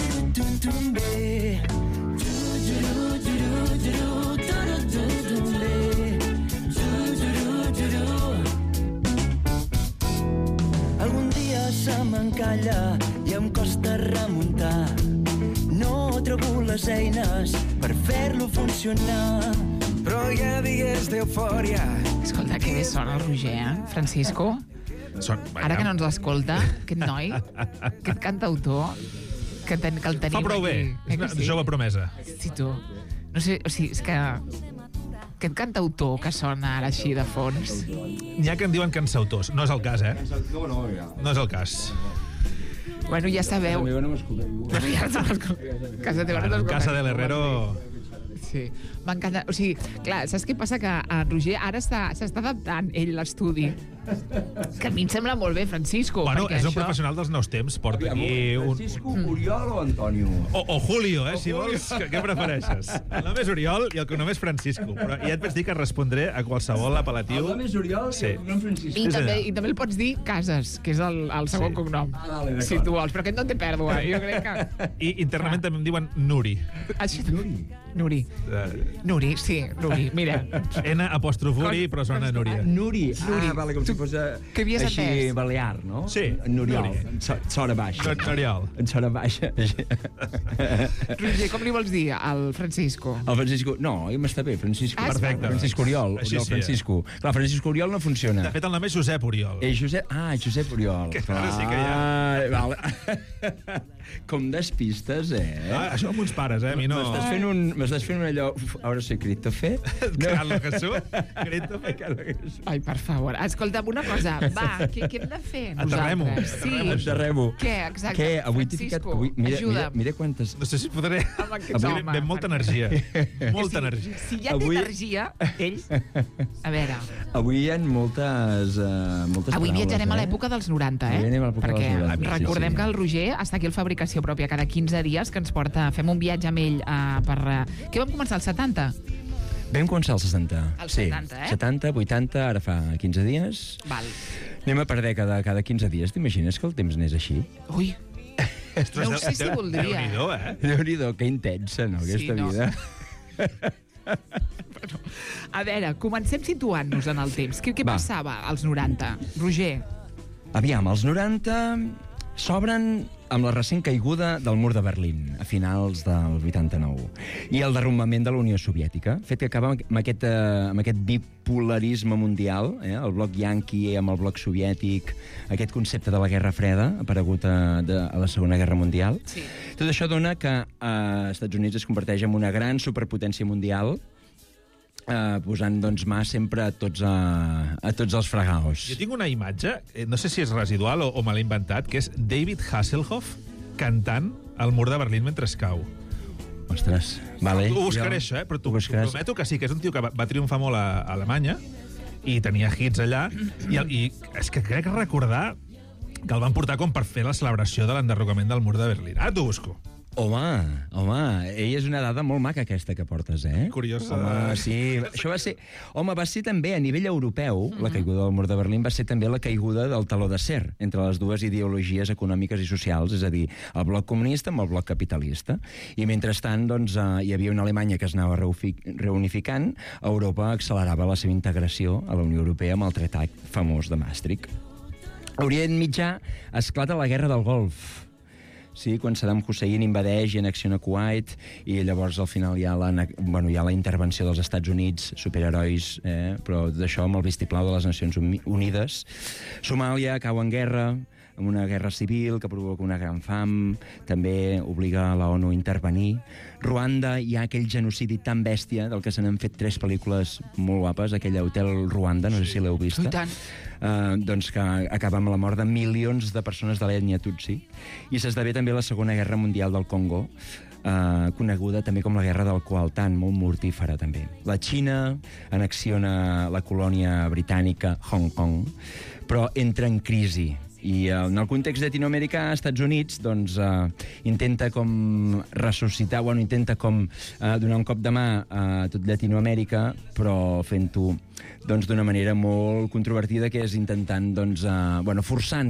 Algun dia se m'encalla i em costa remuntar. No trobo les eines per fer-lo funcionar. Però ja digues d'eufòria. Escolta, que bé sona el Roger, Francisco? Ara que no ens escolta, aquest noi, aquest cantautor, que el tenim aquí. Fa prou bé, és una jove promesa. Sí, tu. No sé, o sigui, és que aquest cantautor que sona ara així de fons... N'hi ha que en diuen cansautors. No és el cas, No és el cas. Bueno, ja sabeu... Casa teva no m'escolta. Casa teva no t'escolta. Casa de l'Herrero... Sí, m'encanta. O sigui, clar, saps què passa? Que en Roger ara s'està adaptant ell l'estudi. Que a mi em sembla molt bé, Francisco. Bueno, és un això... professional dels nous temps. Porta aquí un... Francisco, Oriol o Antonio? O Julio, si vols. Què prefereixes? El nom és Oriol i el cognom és Francisco. Però ja et vaig dir que respondré a qualsevol apel·latiu. El nom és Oriol i el cognom Francisco. I també el pots dir Casas, que és el segon cognom. Si tu vols, però aquest no té pèrdua. Jo crec que... I internament també em diuen Nuri. Nuri. Nuri, sí, Nuri, mira. N'-uri, però sona Núria. Nuri. Vale, com si fos així balear, no? Sí. Nuriol. Sora baixa. Nuriol. En sora baixa. Roger, com li vols dir al Francisco? El Francisco... No, m'està bé, Francisco. Perfecte. Francisco Oriol. Així sí. Francisco. Clar, Francisco Oriol no funciona. De fet, el nom és Josep Oriol. Josep Oriol. Que ara sí que hi ha... Vale. Com despistes, Això amb uns pares, a mi no... M'estàs fent allò... Ara sé Christopher. Carlos Jesús. Christopher. Ai, per favor. Escolta'm una cosa. Va, què hem de fer nosaltres? Aterrem-ho. Què, exacte? Què? Avui t'he ficat... Mira quantes... No sé si podré... Ve molta energia. Molta energia. Si ja té energia, ell... A veure... Avui hi ha moltes Avui viatjarem a l'època dels 90, Perquè recordem que el Roger està aquí al Fabricació Pròpia cada 15 dies, que ens porta... Fem un viatge amb ell per... Què vam començar, el 70? Vam començar el 60. El 70, 70, 80, ara fa 15 dies. Val. Anem a per dècada cada 15 dies. T'imagines que el temps n'és així? Ui. No ho sé si voldria. Déu-n'hi-do, que intensa, no, aquesta vida. Bueno, a veure, comencem situant-nos en el temps. Què passava als 90? Roger. Aviam, als 90 s'obren amb la recent caiguda del mur de Berlín, a finals del 89, i el derrumbament de la Unió Soviètica, fet que acaba amb aquest bipolarisme mundial, el bloc yanqui amb el bloc soviètic, aquest concepte de la Guerra Freda, aparegut a la Segona Guerra Mundial. Sí. Tot això dona que Estats Units es converteix en una gran superpotència mundial, posant mà sempre a tots els fregaos. Jo tinc una imatge, no sé si és residual o me l'he inventat, que és David Hasselhoff cantant al mur de Berlín mentre es cau. Ostres, vale. Tu ho buscaré, això, però t'ho prometo que sí, que és un tio que va triomfar molt a Alemanya i tenia hits allà, i és que crec recordar que el van portar com per fer la celebració de l'enderrocament del mur de Berlín. Ara t'ho busco. Home, ella és una dada molt maca aquesta que portes, Curiosa. Home, sí. Això va ser també a nivell europeu, la caiguda del mur de Berlín va ser també la caiguda del teló d'acer entre les dues ideologies econòmiques i socials, és a dir, el bloc comunista amb el bloc capitalista. I mentrestant, hi havia una Alemanya que es anava reunificant, Europa accelerava la seva integració a la Unió Europea amb el tractat famós de Maastricht. A Orient Mitjà esclata la Guerra del Golf. Sí, quan Saddam Hussein invadeix i annexiona Kuwait, i llavors al final hi ha la intervenció dels Estats Units, superherois, però d'això amb el vistiplau de les Nacions Unides. Somàlia cau en guerra, amb una guerra civil que provoca una gran fam, també obliga a la ONU a intervenir. Ruanda, hi ha aquell genocidi tan bèstia, del que se n'han fet 3 pel·lícules molt guapes, aquella Hotel Ruanda, no sé si l'heu vista. I tant. Doncs que acaba amb la mort de milions de persones de l'ètnia Tutsi. I s'esdevé també la Segona Guerra Mundial del Congo, coneguda també com la Guerra del Kuomintang, molt mortífera també. La Xina annexiona la colònia britànica Hong Kong, però entra en crisi. I en el context llatinoamericà, Estats Units doncs, intenta com ressuscitar, intenta com donar un cop de mà a tot Llatinoamèrica, però fent-ho d'una manera molt controvertida, que és intentant, forçant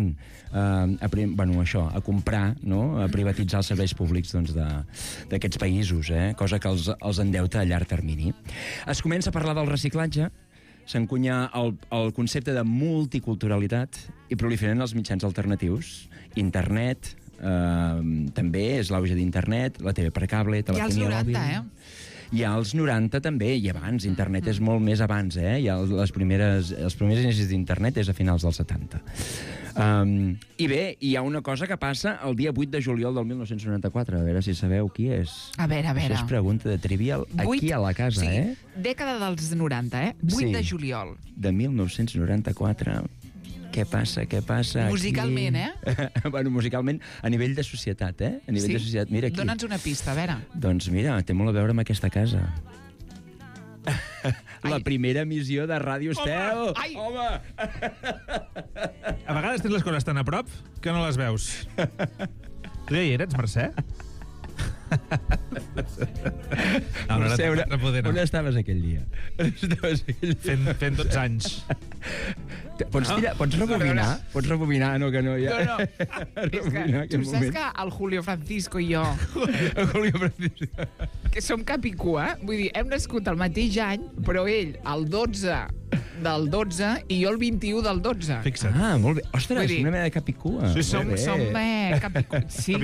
a comprar, a privatitzar els serveis públics d'aquests països, cosa que els endeuta a llarg termini. Es comença a parlar del reciclatge, s'encunya el concepte de multiculturalitat i proliferen els mitjans alternatius. Internet, també és l'auge d'internet, la TV per cable, telefonia mòbil. Hi ha els 90, Hi ha els 90 també, i abans. Internet és molt més abans, Hi ha els primers inicis d'internet és a finals dels 70. I bé, hi ha una cosa que passa el dia 8 de juliol del 1994. A veure si sabeu qui és. A veure. Això és pregunta de Trivial aquí a la casa, Dècada dels 90, 8 de juliol. De 1994... Què passa musicalment, aquí? Musicalment, a nivell de societat, A nivell de societat. Mira aquí. Dona'ns una pista, a veure. Doncs mira, té molt a veure amb aquesta casa. La primera emissió de Ràdio Estel. Home! A vegades tens les coses tan a prop que no les veus. Tu ja hi eres, Mercè? On estaves aquell dia? Fent 12 anys. Pots rebobinar? Pots rebobinar? No, que no. No. És que tu saps que el Julio Francisco i jo... El Julio Francisco. Que som cap i cua, vull dir, hem nascut el mateix any, però ell el 12 del 12 i jo el 21 del 12. Fixa't. Molt bé. Ostres, una mena de cap i cua. Sí, som cap i cua. Sí.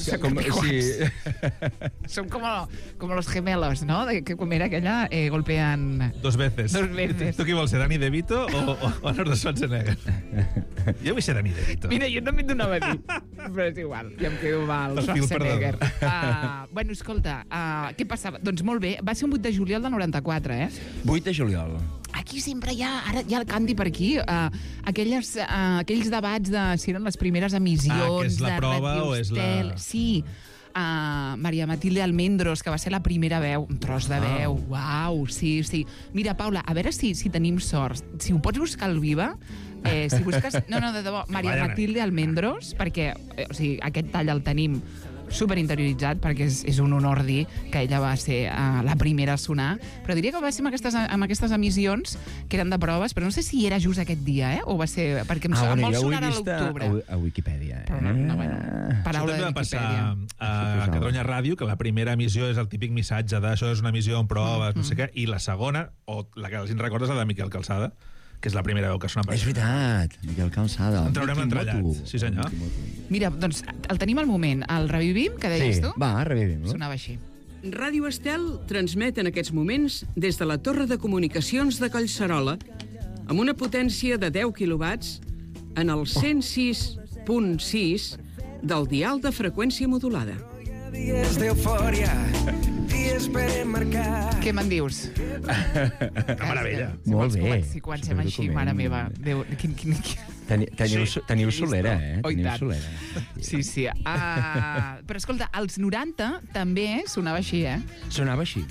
Som como los gemelos, ¿no? Com era aquella, golpean... Dos veces. Tu qui vols ser, Danny DeVito o Arnold Schwarzenegger? Jo vull ser Danny DeVito. Mira, jo també et donava a dir, però és igual, ja em quedo amb el Schwarzenegger. Bueno, escolta, què passava? Doncs molt bé, va ser un 8 de juliol del 94, 8 de juliol. Aquí sempre hi ha, ara hi ha el Candy per aquí, aquells debats de si eren les primeres emissions que és la prova o és la... Sí, Maria Matilde Almendros, que va ser la primera veu, un tros de veu, uau, sí. Mira, Paula, a veure si tenim sort. Si ho pots buscar al Viva, si busques... No, de debò, Maria Matilde Almendros, perquè aquest tall el tenim superinterioritzat, perquè és un honor dir que ella va ser la primera a sonar, però diria que va ser amb aquestes emissions que eren de proves, però no sé si era just aquest dia, o va ser... perquè em vol sonar a l'octubre. A Wikipedia. Però paraula de Wikipedia. Això també va passar a Catalunya Ràdio, que la primera emissió és el típic missatge de això és una emissió en proves, no sé què, i la segona, o la que els recordes, la de Miquel Calçada, que és la primera veu que sona per això. És veritat, Miquel Calçada. En traurem l'entrellat. Sí, senyor. Mira, doncs el tenim al moment. El revivim, que deies tu? Va, revivim-lo. Sonava així. Ràdio Estel transmet en aquests moments des de la Torre de Comunicacions de Collserola amb una potència de 10 quilowatts en el 106.6 del dial de freqüència modulada. Dies d'eufòria, dies per emmarcar. Què me'n dius? Una meravella. Molt bé. Si comencem així, mare meva. Teniu solera, Teniu solera. Sí. Però escolta, als 90 també sonava així, Sonava així.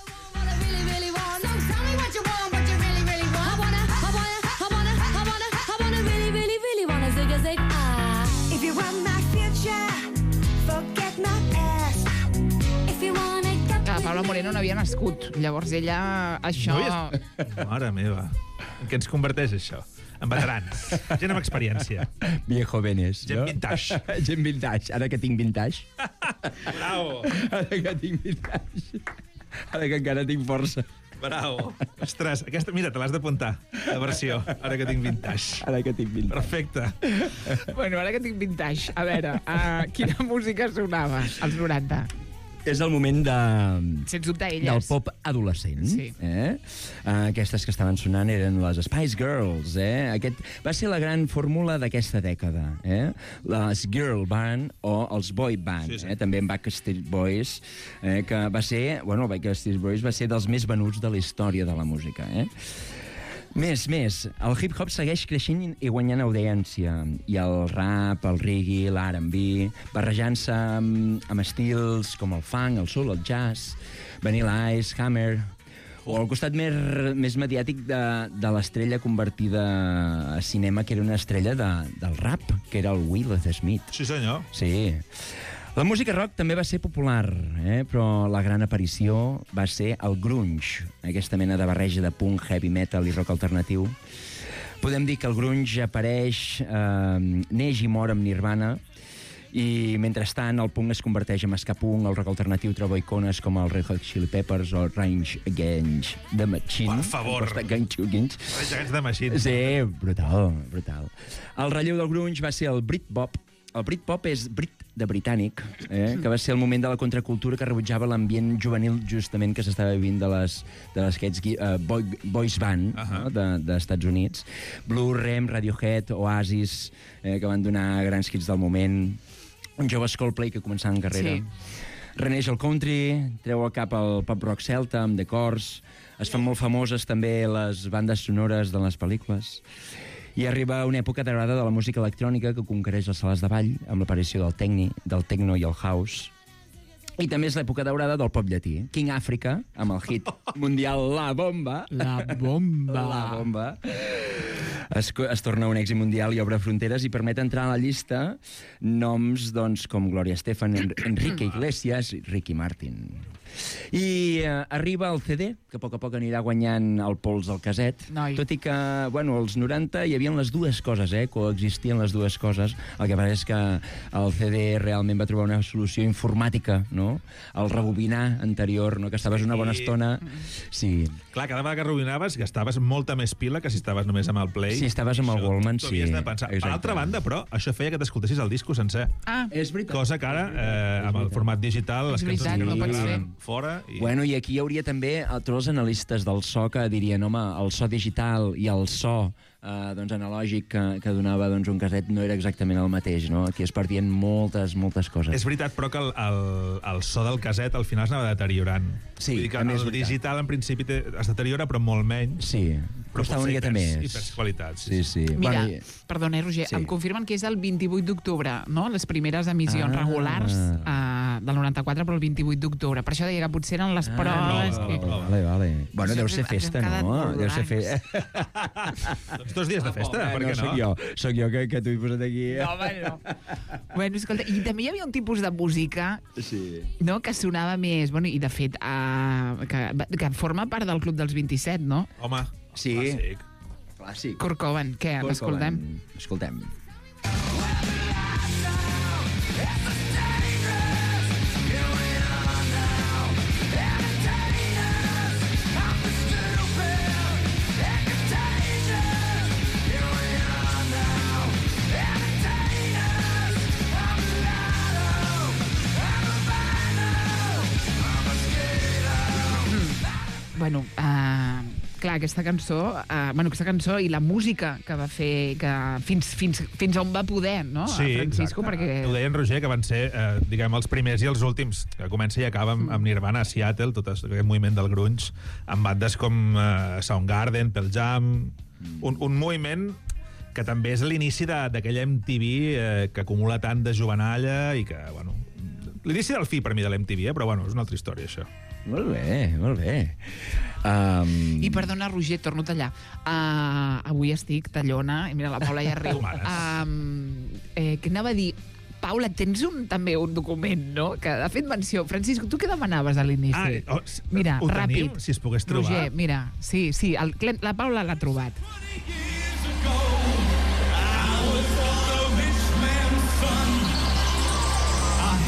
Paula Moreno no havia nascut. Llavors ella, això... Mare meva. En què ens converteix, això? En veterans. Gent amb experiència. Viejovenes. Gent vintage. Gent vintage. Ara que tinc vintage. Bravo. Ara que tinc vintage. Ara que encara tinc força. Bravo. Ostres, aquesta, mira, te l'has d'apuntar, la versió, ara que tinc vintage. Ara que tinc vintage. Perfecte. Bueno, ara que tinc vintage, a veure, quina música sonava als 90? És el moment de... Sens dubte, elles. Del pop adolescent. Sí. Aquestes que estaven sonant eren les Spice Girls. Aquest va ser la gran fórmula d'aquesta dècada. Les girl band o els boy band. Sí. També en Backstreet Boys, que va ser... Bueno, Backstreet Boys va ser dels més venuts de la història de la música. Més, el hip-hop segueix creixent i guanyant audiència. I el rap, el reggae, l'R&B, barrejant-se amb estils com el funk, el soul, el jazz, Vanilla Ice, Hammer, o el costat més mediàtic de l'estrella convertida a cinema, que era una estrella del rap, que era el Will Smith. Sí, senyor. Sí. La música rock també va ser popular, però la gran aparició va ser el grunge, aquesta mena de barreja de punk, heavy metal i rock alternatiu. Podem dir que el grunge apareix, neix i mor amb Nirvana, i mentrestant el punk es converteix en ska punk, el rock alternatiu troba icones com el Red Hot Chili Peppers o Rage Against the Machine. Per favor. Rage Against the Machine. Sí, brutal. El relleu del grunge va ser el Britpop. El Britpop és Brit de britànic, que va ser el moment de la contracultura que rebutjava l'ambient juvenil justament que s'estava vivint de aquests boys band dels Estats Units. Blue, Rem, Radiohead, Oasis, que van donar grans hits del moment. Un jove Coldplay que començava en carrera. Sí. Reneix el country, treu al cap el pop-rock celta amb The Corrs. Es fan molt famoses també les bandes sonores de les pel·lícules. I arriba una època daurada de la música electrònica que conquereix les sales de ball amb l'aparició del techno i el house. I també és l'època daurada del pop llatí. King Africa, amb el hit mundial La Bomba. La Bomba. La Bomba. Es torna un èxit mundial i obre fronteres i permet entrar a la llista noms com Gloria Estefan, Enrique Iglesias i Ricky Martin. I arriba el CD, que a poc anirà guanyant el pols del caset. Tot i que, als 90 hi havia les dues coses, coexistien les dues coses. El que passa és que el CD realment va trobar una solució informàtica, no? El rebobinar anterior, no? Que estaves una bona estona... Sí. Clar, cada vegada que rebobinaves gastaves molta més pila que si estaves només amb el Play. Si estaves amb el Wallman, sí. De pensar. Per altra banda, però, això feia que t'escoltessis el disco sencer. És veritat. Cosa que ara, amb el format digital, les cançons no quedaven fora. I aquí hi hauria també tots els analistes del so que dirien, home, el so digital i el so analògic que donava un caset no era exactament el mateix, no? Aquí es perdien moltes coses. És veritat, però que el so del caset al final s'anava deteriorant. Sí, vull dir que el digital en principi es deteriora, però molt menys. Sí, costava una miqueta més. I perds qualitat. Sí. Mira, perdona, Roger, em confirmen que és el 28 d'octubre, no? Les primeres emissions regulars del 94, però el 28 d'octubre. Per això deia que potser eren les proves... Vale. Bueno, deu ser festa, no? Deu ser festa. Doncs 2 dies de festa, per què no? Soc jo que t'ho he posat aquí. No, home, no. Bueno, escolta, i també hi havia un tipus de música que sonava més... I de fet, que forma part del Club dels 27, no? Home, sí. Clàssic. Kurt Cobain, què? L'escoltem? Escoltem. Clar, aquesta cançó i la música que va fer, que fins on va poder, no? Sí, Francisco, perquè... Ho deia en Roger, que van ser, els primers i els últims, que comença i acaba amb Nirvana a Seattle, tot aquest moviment del grunge, amb bandes com Soundgarden, Pearl Jam, un moviment que també és l'inici d'aquella MTV que acumula tant de jovenalla i que, l'inici del fi per mi de l'MTV, però és una altra història, això. Molt bé. I perdona, Roger, torno a tallar. Avui estic tallona, i mira, la Paula ja riu. Què anava a dir? Paula, tens també un document, no?, que ha fet menció. Francisco, tu què demanaves a l'inici? Mira, ràpid. Si es pogués trobar. Roger, mira, sí, la Paula l'ha trobat.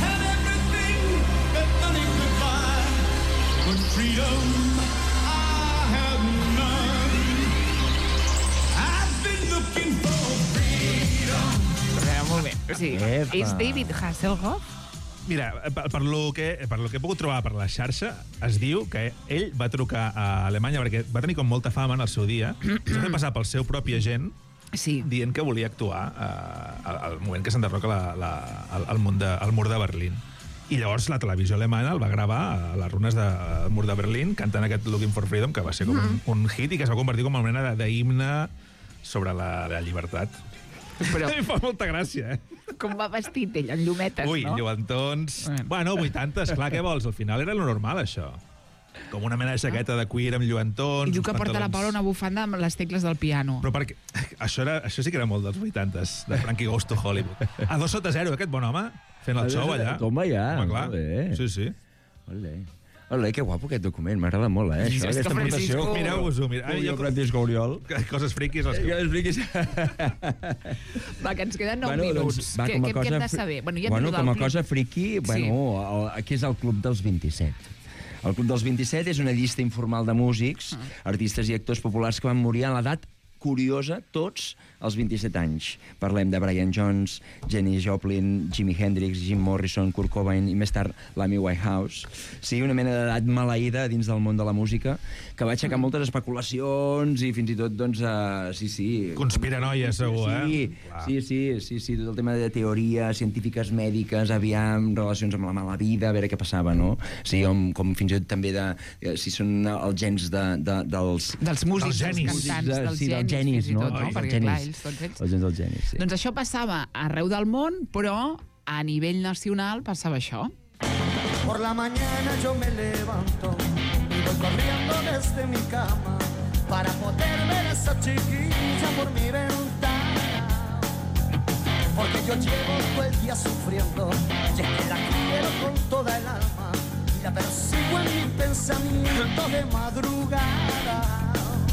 Freedom I Molt bé. O sigui, és David Hasselhoff? Mira, per lo que he pogut trobar per la xarxa, es diu que ell va trucar a Alemanya perquè va tenir com molta fama en el seu dia, es va fer passar pel seu propi agent, dient que volia actuar al moment que s'enderroca el mur de Berlín. I llavors la televisió alemanya el va gravar a les runes del mur de Berlín cantant aquest Looking for Freedom, que va ser com un hit i que es va convertir com una mena d'himne sobre la llibertat. Però... Em fa molta gràcia, Com va vestit ell, en llumetes, Ui, no? lluentons... Bueno, 80, clar, què vols? Al final era lo normal, això. Com una mena de jaqueta de cuir amb lluentons... I diu que porta la Paula una bufanda amb les tecles del piano. Però perquè... Això sí que era molt dels 80, de Frankie Goes to Hollywood. A 2-0, aquest bon home, fent el show allà. Toma ja, clar. molt bé. Sí. Olé, que guapo aquest document, m'agrada molt, això, aquesta aportació. Mireu-vos-ho, Francisco Oriol. Coses friquis. Va, que ens queden 9 minuts. Què hem de saber? Com a cosa friqui, aquí és el Club dels 27. El Club dels 27 és una llista informal de músics, artistes i actors populars que van morir a l'edat curiosa, tots als 27 anys. Parlem de Brian Jones, Jenny Joplin, Jimi Hendrix, Jim Morrison, Kurt Cobain i més tard l'Amy Winehouse. Sí, una mena d'edat maleïda dins del món de la música que va aixecar moltes especulacions i fins i tot, doncs, sí. Conspiranoia, segur, Sí, tot el tema de teories científiques, mèdiques, aviam, relacions amb la mala vida, a veure què passava, no? Sí, com fins i tot també si són els gens dels músics, dels cantants, dels genis, no? Perquè, clar, ells, tots ells... Els gens dels genis, sí. Doncs això passava arreu del món, però a nivell nacional passava això. Por la mañana yo me levanto y voy corriendo desde mi cama para poder ver a esa chiquilla por mi ventana. Porque yo llevo todo el día sufriendo y es que la quiero con toda el alma y la persigo en mi pensamiento de madrugada.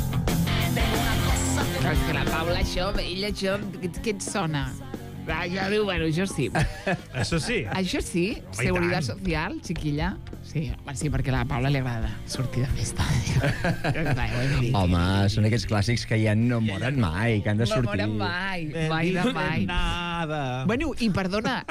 Però és que la Paula, ella, què et sona? Ja diu, bueno, això sí. Això sí? Això sí, seguretat social, chiquilla. Sí, perquè a la Paula li agrada sortir de festa. Home, són aquests clàssics que ja no moren mai, que han de sortir. No moren mai. Nada. Bueno, i perdona...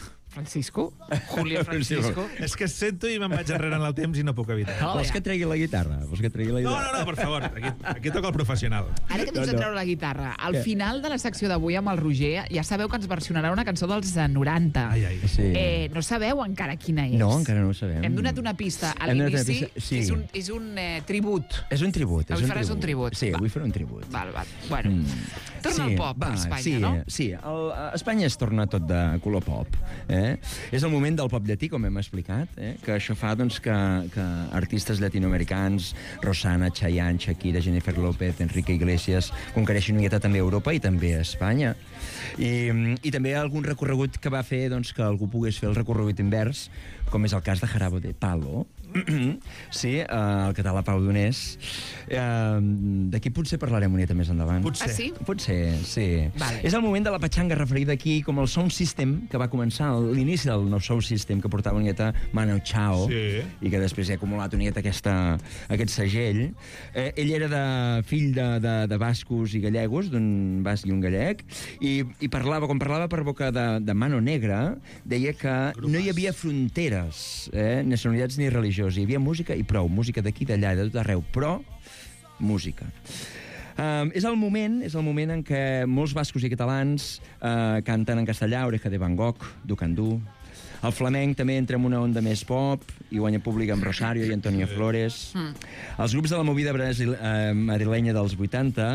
Julio Francisco. És que sento i me'n vaig enrere en el temps i no puc evitar. Vols que tregui la guitarra? No, per favor, aquí toca el professional. Ara que dius de treure la guitarra, al final de la secció d'avui amb el Roger, ja sabeu que ens versionarà una cançó dels 90. Sí. No sabeu encara quina és? No, encara no ho sabem. Hem donat una pista a l'inici, sí. És un tribut. És un tribut. Avui faràs un tribut. Sí, avui faré un tribut. Val. Bueno, torna al pop a Espanya, no? Sí, a Espanya es torna tot de color pop. És el moment del pop llatí, com hem explicat, que això fa doncs, que artistes llatinoamericans, Rosana, Chayanne, Shakira, Jennifer López, Enrique Iglesias, conquereixin una miqueta també a Europa i també a Espanya. I també algun recorregut que va fer doncs, que algú pogués fer el recorregut invers, com és el cas de Jarabe de Palo, sí, el català Pau Donés. D'aquí potser parlarem una mica més endavant. Potser. Ah, sí? Potser, sí. Vale. És el moment de la patxanga referida aquí com el Sound System, que va començar l'inici del nou Sound System, que portava una miqueta Manu Chao, i que després ha acumulat una miqueta aquest segell. Ell era fill de bascos i gallegos, d'un basc i un gallec, i parlava, quan parlava per boca de Mano Negra, deia que no hi havia fronteres, nacionalitats ni religions. Hi havia música i prou, música d'aquí, d'allà, de tot arreu, però música. És el moment en què molts bascos i catalans canten en castellà, Oreja de Van Gogh, Ducandú. El flamenc també entra en una onda més pop i guanya públic amb Rosario i Antonio Flores. Els grups de la movida madrilenya dels 80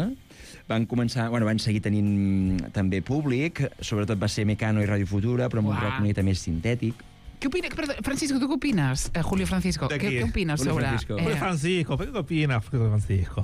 van seguir tenint també públic, sobretot va ser Mecano i Radio Futura, però amb un rock una mica més sintètic. Què opines? Francisco, ¿tú qué opinas? Julio Francisco, ¿qué opinas sobre...? Julio Francisco, ¿qué opinas, Julio Francisco?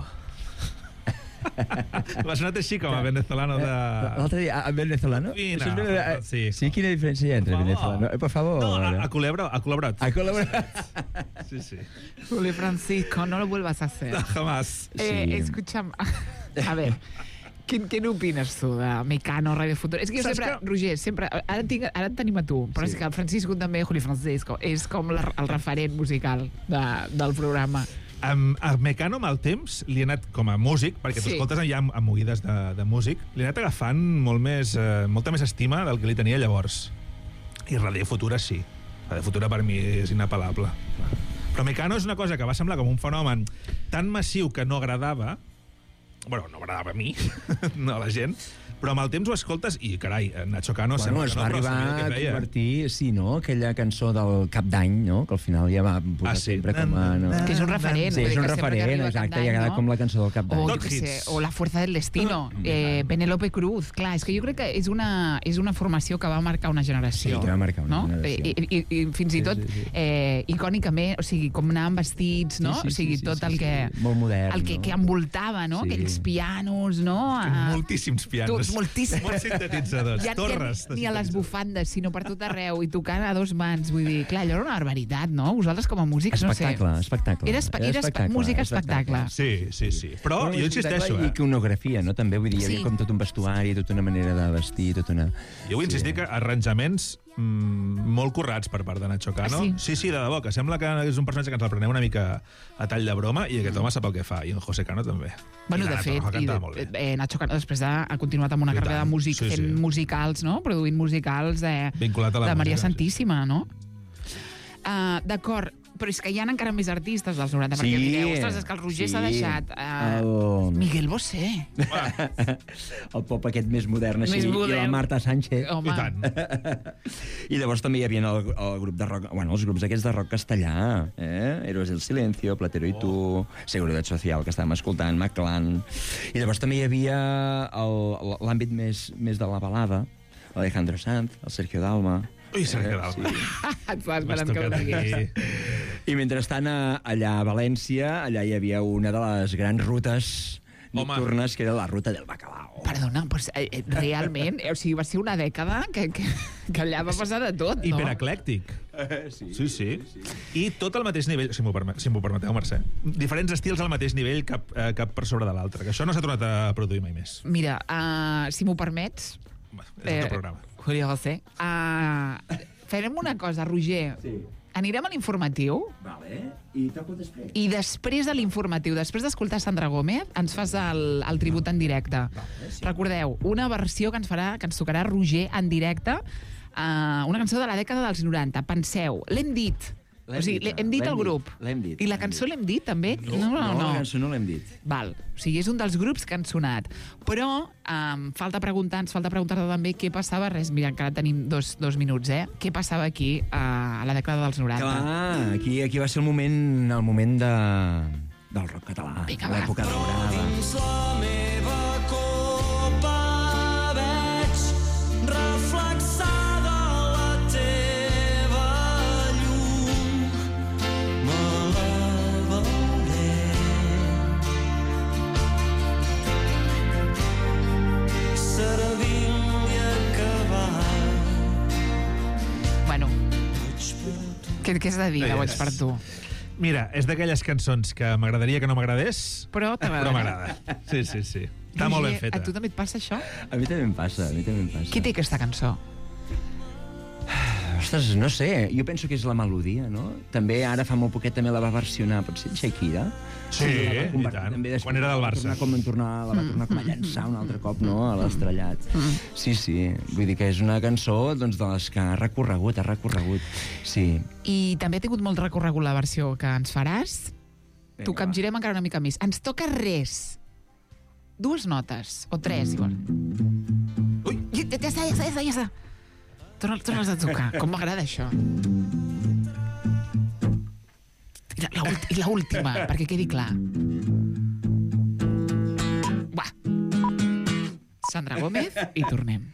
M'ha sonat així com a venezolano de... L'altre dia, a venezolano? Sí, quina diferència hi ha entre venezolano? Por favor. No, a Culebrot. A Culebrot. Sí. Julio Francisco, no lo vuelvas a hacer. No, jamás. Escúchame. A ver... Què n'opines tu de Mecano, Radio Futura? És que jo sempre, Roger, ara et tenim a tu, però és que el Francisco també, Julio Francisco, és com el referent musical del programa. A Mecano, amb el temps, li ha anat, com a músic, perquè tu escoltes ja amb mogudes de músic, li ha anat agafant molta més estima del que li tenia llavors. I Radio Futura sí. Radio Futura per mi és inapel·lable. Però Mecano és una cosa que va semblar com un fenomen tan massiu que no agradava, bueno, no agradava a mi, no a la gent, però amb el temps ho escoltes i, carai, Nacho Cano bueno, es va arribar a convertir, sí, no?, aquella cançó del Cap d'Any, no?, que al final ja va posar sempre com a... No? Que és un referent. Sí, és un referent, exacte, i ha quedat com la cançó del Cap d'Any. O, jo què sé, o La Fuerza del Destino, Penélope Cruz. Clar, és que jo crec que és una formació que va marcar una generació. Sí, que va marcar una generació. I fins i tot, icònicament, o sigui, com anaven vestits, no? O sigui, tot el que... Molt modern, el que envoltava, no? Aquells pianos, no? Moltíssims pianos. Moltíssims. Molts sintetitzadors, torres. Ni a les bufandes, sinó per tot arreu, i tocant a dos mans. Vull dir, clar, allò era una barbaritat, no? Vosaltres com a músics, no sé. Espectacle. Era música espectacle. Sí. Però jo insisteixo, I iconografia, no? També, vull dir, hi havia com tot un vestuari, tota una manera de vestir, tota una... Jo vull insistir que arranjaments molt currats per part de Nacho Cano. Sí, de debò, que sembla que és un personatge que ens el prenem una mica a tall de broma i aquest home sap el que fa, i en José Cano també. Bueno, de fet, Nacho Cano després ha continuat amb una carrera de músic, fent musicals, no? Produint musicals de Maria Santíssima, no? D'acord, però és que hi ha encara més artistes dels 90, perquè direu, ostres, és que el Roger s'ha deixat... Miguel Bosé. El pop aquest més modern, així, i la Marta Sánchez. Home. I tant. I llavors també hi havia el grup de rock, bueno, els grups aquests de rock castellà, Héroes del Silencio, Platero i tu, Seguridad Social, que estàvem escoltant, Maclan. I llavors també hi havia l'àmbit més de la balada, l'Alejandro Sanz, el Sergio Dalma. Ui, Sergio Dalma. Estava esperant que ho digués. I mentrestant, allà a València, allà hi havia una de les grans rutes nocturnes, que era la ruta del Bacalao. Perdona, pues, realment, o sigui, va ser una dècada que allà va passar de tot, no? Hipereclèctic. Sí. I tot al mateix nivell, si m'ho permeteu, Mercè. Diferents estils al mateix nivell, cap per sobre de l'altre, que això no s'ha tornat a produir mai més. Mira, si m'ho permets... És el teu programa. Julio José. Farem una cosa, Roger. Sí. Anirem a l'informatiu. Vale. I toco després. I després de l'informatiu, després d'escoltar Sandra Gómez, ens fas el tribut en directe. Vale, sí. Recordeu, una versió que ens tocarà Roger en directe, una cançó de la dècada dels 90. Penseu, l'hem dit. O sigui, hem dit el grup. L'hem dit. I la cançó l'hem dit, també? No, la cançó no l'hem dit. Val. O sigui, és un dels grups que han sonat. Però ens falta preguntar-te també què passava. Res, mira, encara tenim dos minuts, Què passava aquí a la dècada dels 90? Clar, aquí va ser el moment del rock català. Vinga, va. L'època daurada. Dins la meva copa veig reflexada la teva llum. Me la veuré. Servint i acabat. Bueno, què has de dir de Boig per tu? Mira, és d'aquelles cançons que m'agradaria que no m'agradés, però m'agrada. Sí. Està molt ben feta. A tu també et passa això? A mi també em passa, Qui té aquesta cançó? Ostres, no sé, jo penso que és la melodia, no? També ara fa molt poquet també la va versionar, potser Shakira. Sí, i tant. Quan era del Barça. La va tornar com a llançar un altre cop, no?, a l'estrellat. Sí, vull dir que és una cançó de les que ha recorregut, sí. I també ha tingut molt recorregut la versió que ens faràs. T'ho capgirem encara una mica més. Ens toca res. 2 notes, o 3, igual. Ui! Ja està. Torna'ls a tocar. Com m'agrada això. I l'última, perquè quedi clar. Va. Sandra Gómez i tornem.